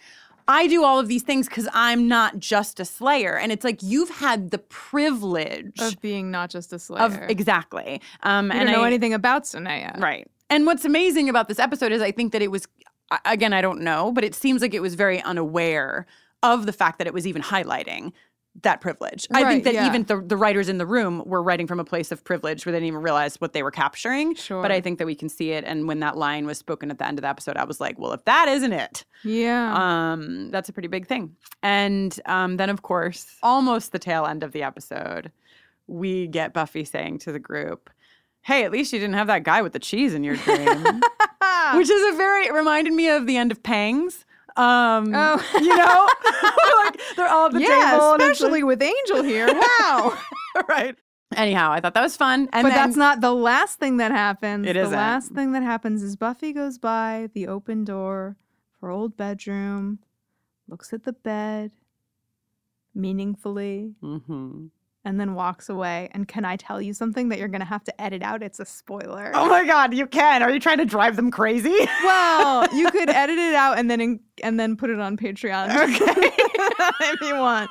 I do all of these things because I'm not just a slayer. And it's like, you've had the privilege Of being not just a slayer. of exactly. Um, You and don't know I- anything about Sanaya. Right. And what's amazing about this episode is I think that it was, again, I don't know, but it seems like it was very unaware of the fact that it was even highlighting that privilege. I Right, think that yeah. even the, the writers in the room were writing from a place of privilege where they didn't even realize what they were capturing. Sure. But I think that we can see it. And when that line was spoken at the end of the episode, I was like, well, if that isn't it, Yeah. um, that's a pretty big thing. And um, then, of course, almost the tail end of the episode, we get Buffy saying to the group, hey, at least you didn't have that guy with the cheese in your dream. Which is a very, it reminded me of the end of Pangs. Um, Oh. You know? Like, they're all at the yeah, table. and it's especially with Angel here. Wow. like- right. Anyhow, I thought that was fun. And but then, that's not the last thing that happens. It the isn't. last thing that happens is Buffy goes by the open door of her old bedroom, looks at the bed meaningfully, Mhm. and then walks away. And can I tell you something that you're going to have to edit out? It's a spoiler. Oh my God, you can. Are you trying to drive them crazy? Well, you could edit it out and then in, and then put it on Patreon. Okay. If you want.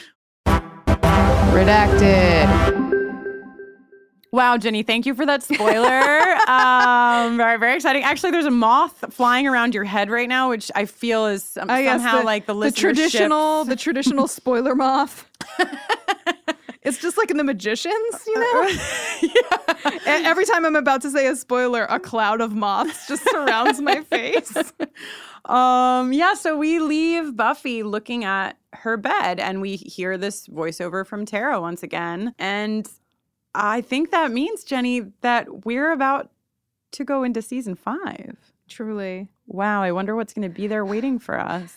Redacted. Wow, Jenny, thank you for that spoiler. um, very, very exciting. Actually, there's a moth flying around your head right now, which I feel is um, I guess somehow the, like the the traditional listenership's- the traditional spoiler moth. It's just like in The Magicians, you know? E- Every time I'm about to say a spoiler, a cloud of moths just surrounds my face. Um, yeah, so we leave Buffy looking at her bed and we hear this voiceover from Tara once again. And I think that means, Jenny, that we're about to go into season five. Truly. Wow, I wonder what's going to be there waiting for us.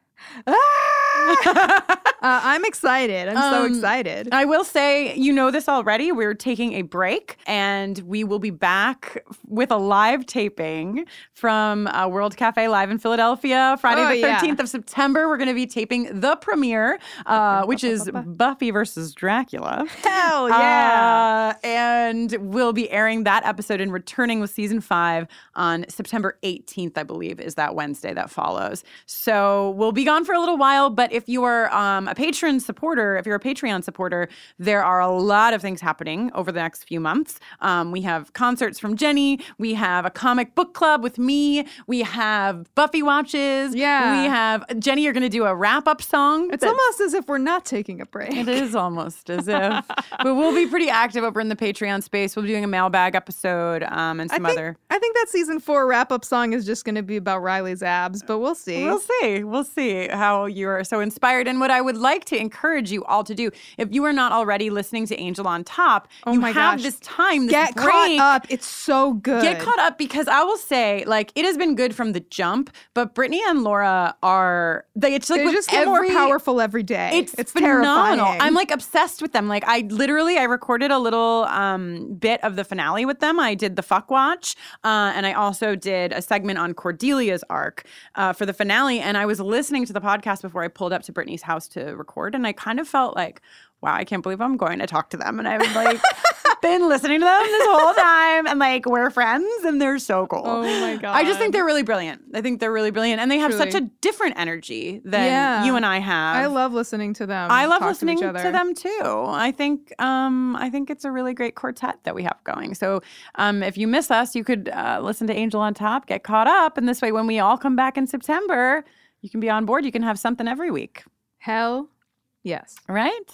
uh, I'm excited. I'm so Um, excited. I will say, you know this already. We're taking a break and we will be back with a live taping from uh, World Cafe Live in Philadelphia, Friday Oh, the yeah. thirteenth of September. We're going to be taping the premiere, uh, which is Buffy versus Dracula. Hell yeah. Uh, and we'll be airing that episode and returning with season five on September eighteenth, I believe, is that Wednesday that follows. So we'll be gone for a little while, but if you are um, a patron supporter, if you're a Patreon supporter, there are a lot of things happening over the next few months. Um, we have concerts from Jenny. We have a comic book club with me. We have Buffy watches. Yeah. We have, Jenny, you're going to do a wrap-up song. It's that- almost as if we're not taking a break. It is almost as if. But we'll be pretty active over in the Patreon space. We'll be doing a mailbag episode um, and I some think, other. I think that season four wrap-up song is just going to be about Riley's abs, but we'll see. We'll see. We'll see how you're so inspired. And what I would like to encourage you all to do, if you are not already listening to Angel on Top, Oh you my have gosh. this time, this Get break. caught up. It's so good. Get caught up because I will say, like, it has been good from the jump, but Brittany and Laura are, they, it's like They with just get every, more powerful every day. It's, It's phenomenal. terrifying. I'm like obsessed with them. Like I literally, I recorded a little um, bit of the finale with them. I did the fuck watch, uh, and I also did a segment on Cordelia's arc uh, for the finale. And I was listening to the podcast before I pulled up to Brittany's house to record, and I kind of felt like, wow, I can't believe I'm going to talk to them. And I've like been listening to them this whole time, and like we're friends, and they're so cool. Oh my God. I just think they're really brilliant. I think they're really brilliant, and they have Truly. such a different energy than Yeah. you and I have. I love listening to them. I love talk listening to, to, each other. them too. I think um, I think it's a really great quartet that we have going. So um, if you miss us, you could uh, listen to Angel on Top, get caught up, and this way, when we all come back in September, you can be on board. You can have something every week. Hell yes. Right?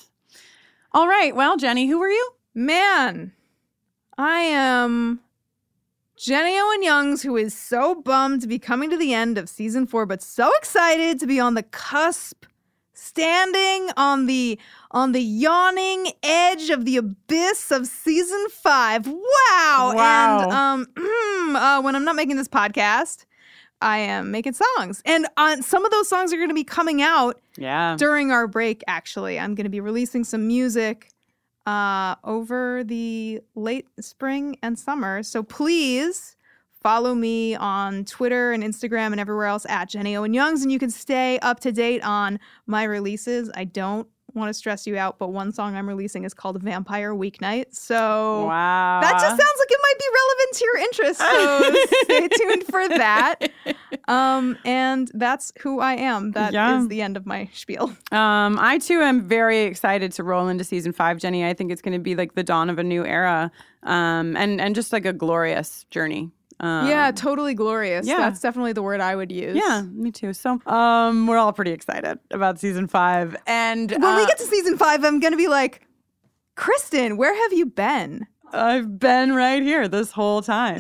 All right. Well, Jenny, who were you? Man, I am Jenny Owen Youngs, who is so bummed to be coming to the end of season four, but so excited to be on the cusp, standing on the on the yawning edge of the abyss of season five. Wow! Wow. And um, uh, when I'm not making this podcast, I am making songs, and uh, some of those songs are going to be coming out Yeah. during our break. Actually, I'm going to be releasing some music uh, over the late spring and summer. So please follow me on Twitter and Instagram and everywhere else at Jenny Owen Youngs, and you can stay up to date on my releases. I don't want to stress you out, but one song I'm releasing is called Vampire Weeknight. So Wow. that just sounds like it might be relevant to your interests. So stay tuned for that. Um, and that's who I am. That Yeah. is the end of my spiel. Um, I too am very excited to roll into season five, Jenny. I think it's going to be like the dawn of a new era, um, and and just like a glorious journey. Um, yeah, totally glorious. yeah. That's definitely the word I would use. Yeah, me too. So, um, we're all pretty excited about season five, and When uh, we get to season five, I'm gonna be like, Kristen, where have you been? I've been right here this whole time.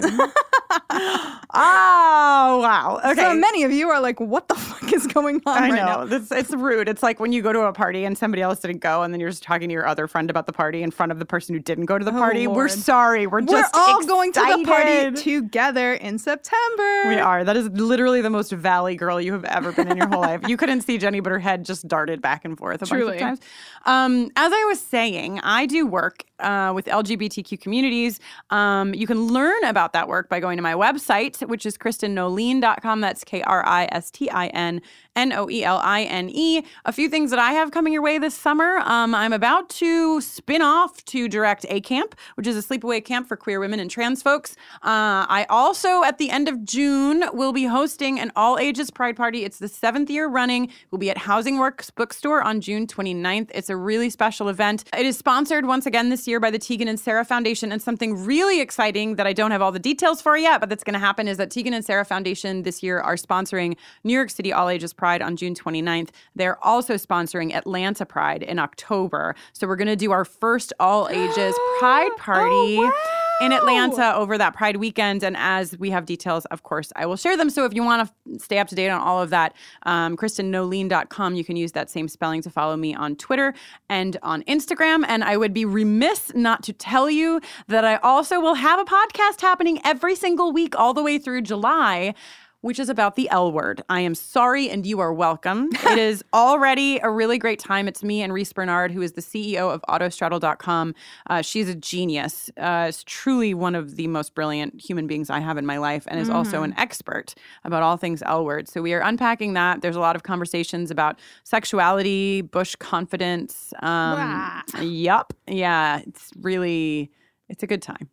Oh, wow. Okay. So many of you are like, what the fuck is going on I right know. now? It's, it's rude. It's like when you go to a party and somebody else didn't go, and then you're just talking to your other friend about the party in front of the person who didn't go to the Oh, party. We're Lord. sorry. We're, We're just all excited. going to the party together in September. We are. That is literally the most valley girl you have ever been in your whole life. You couldn't see Jenny, but her head just darted back and forth a Truly. bunch of times. Um, as I was saying, I do work uh, with L G B T Q communities. Um, you can learn about that work by going to my website, which is kristen noline dot com. That's K R I S T I N N O E L I N E. A few things that I have coming your way this summer. Um, I'm about to spin off to direct A Camp, which is a sleepaway camp for queer women and trans folks. Uh, I also, at the end of June, will be hosting an all-ages Pride Party. It's the seventh year running. We'll be at Housing Works Bookstore on June twenty-ninth. It's a really special event. It is sponsored once again this year by the Tegan and Sarah Foundation, and something really exciting that I don't have all the details for yet, but that's going to happen is that Tegan and Sarah Foundation this year are sponsoring New York City All-Ages Pride on June twenty-ninth. They're also sponsoring Atlanta Pride in October. So we're going to do our first all-ages Pride Party. Oh, wow. In Atlanta over that Pride weekend. And as we have details, of course, I will share them. So if you want to stay up to date on all of that, um, kristen noline dot com, you can use that same spelling to follow me on Twitter and on Instagram. And I would be remiss not to tell you that I also will have a podcast happening every single week all the way through July, which is about the L word. I am sorry, and you are welcome. It is already a really great time. It's me and Reese Bernard, who is the C E O of autostraddle dot com. Uh, she's a genius. Uh, is truly one of the most brilliant human beings I have in my life, and is Mm-hmm. also an expert about all things L word. So we are unpacking that. There's a lot of conversations about sexuality, bush confidence. Um, yup. Yeah, it's really, it's a good time.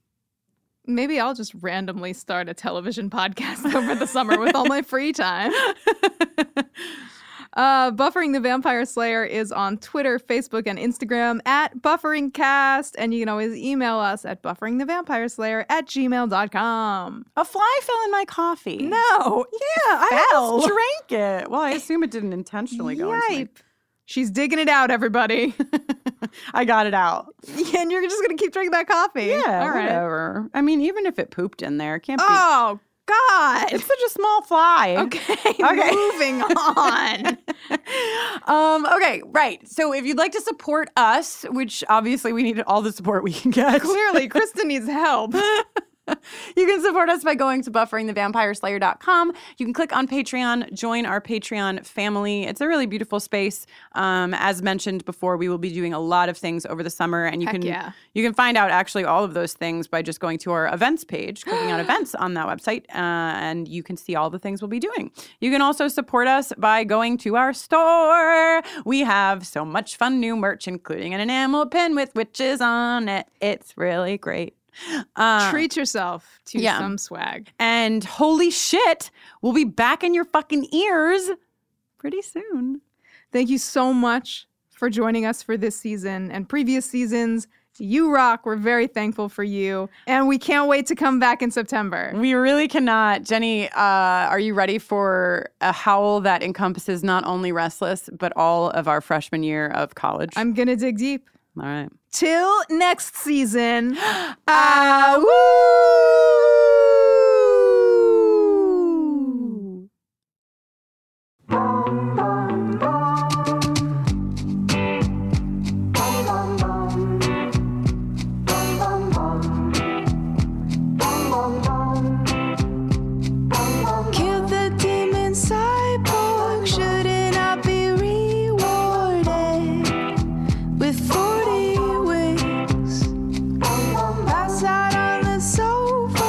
Maybe I'll just randomly start a television podcast over the summer with all my free time. Uh, Buffering the Vampire Slayer is on Twitter, Facebook, and Instagram at BufferingCast. And you can always email us at bufferingthevampireslayer at gmail dot com. A fly fell in my coffee. No. Yeah, I Fell. just drank it. Well, I assume it didn't intentionally go into my... Yipe. She's digging it out, everybody. I got it out. And you're just going to keep drinking that coffee. Yeah, All right. whatever. I mean, even if it pooped in there, it can't be... Oh, God. It's such a small fly. Okay, Okay. moving on. Um, okay, right. So if you'd like to support us, which obviously we need all the support we can get. Clearly, Kristen needs help. You can support us by going to buffering the vampire slayer dot com. You can click on Patreon, join our Patreon family. It's a really beautiful space. Um, as mentioned before, we will be doing a lot of things over the summer, and you Heck can yeah. you can find out actually all of those things by just going to our events page, clicking on events on that website, uh, and you can see all the things we'll be doing. You can also support us by going to our store. We have so much fun new merch, including an enamel pin with witches on it. It's really great. Uh, Treat yourself to yeah. some swag. And holy shit, we'll be back in your fucking ears pretty soon. Thank you so much for joining us for this season and previous seasons. You rock. We're very thankful for you. And we can't wait to come back in September. We really cannot. Jenny, uh, are you ready for a howl that encompasses not only Restless, but all of our freshman year of college? I'm going to dig deep. All right. Till next season. Ah, woo! Kill the demon cyborg, shouldn't I be rewarded with forty wings? Pass out on the sofa,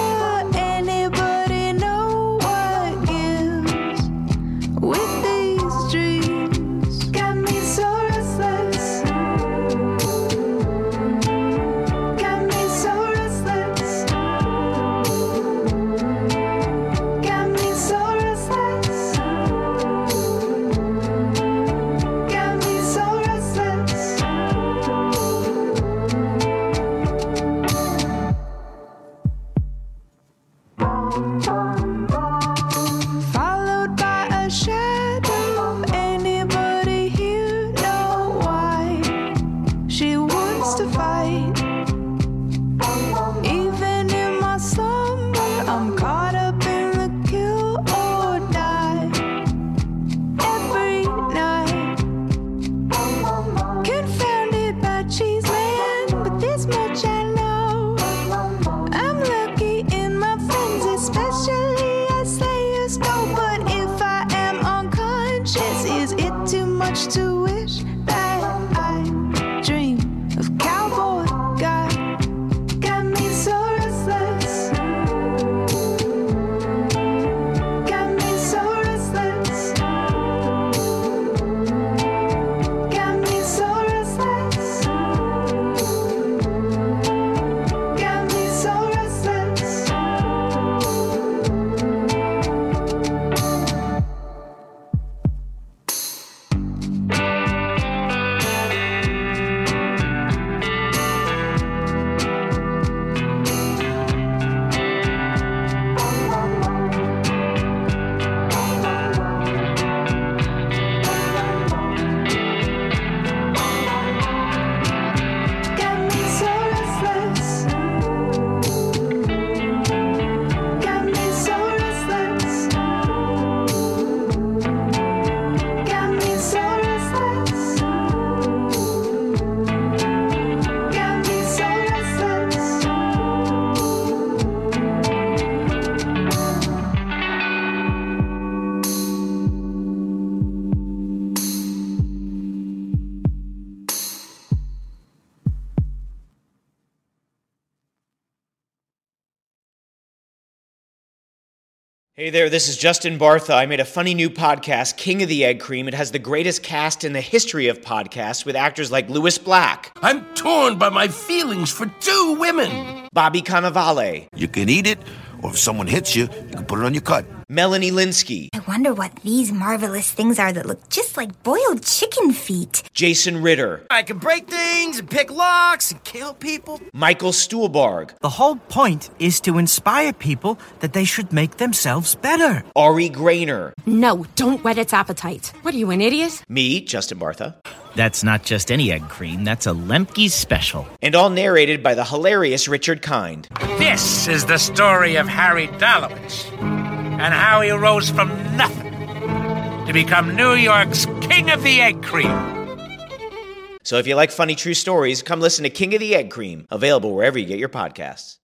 Hey there, this is Justin Bartha. I made a funny new podcast, King of the Egg Cream. It has the greatest cast in the history of podcasts with actors like Louis Black. I'm torn by my feelings for two women. Bobby Cannavale. You can eat it, or if someone hits you, you can put it on your cut. Melanie Linsky. I wonder what these marvelous things are that look just like boiled chicken feet. Jason Ritter. I can break things and pick locks and kill people. Michael Stuhlbarg. The whole point is to inspire people that they should make themselves better. Ari Grainer. No, don't whet its appetite. What are you, an idiot? Me, Justin Bartha. That's not just any egg cream, that's a Lemke's special. And all narrated by the hilarious Richard Kind. This is the story of Harry Dalowitz and how he rose from nothing to become New York's King of the Egg Cream. So if you like funny true stories, come listen to King of the Egg Cream, available wherever you get your podcasts.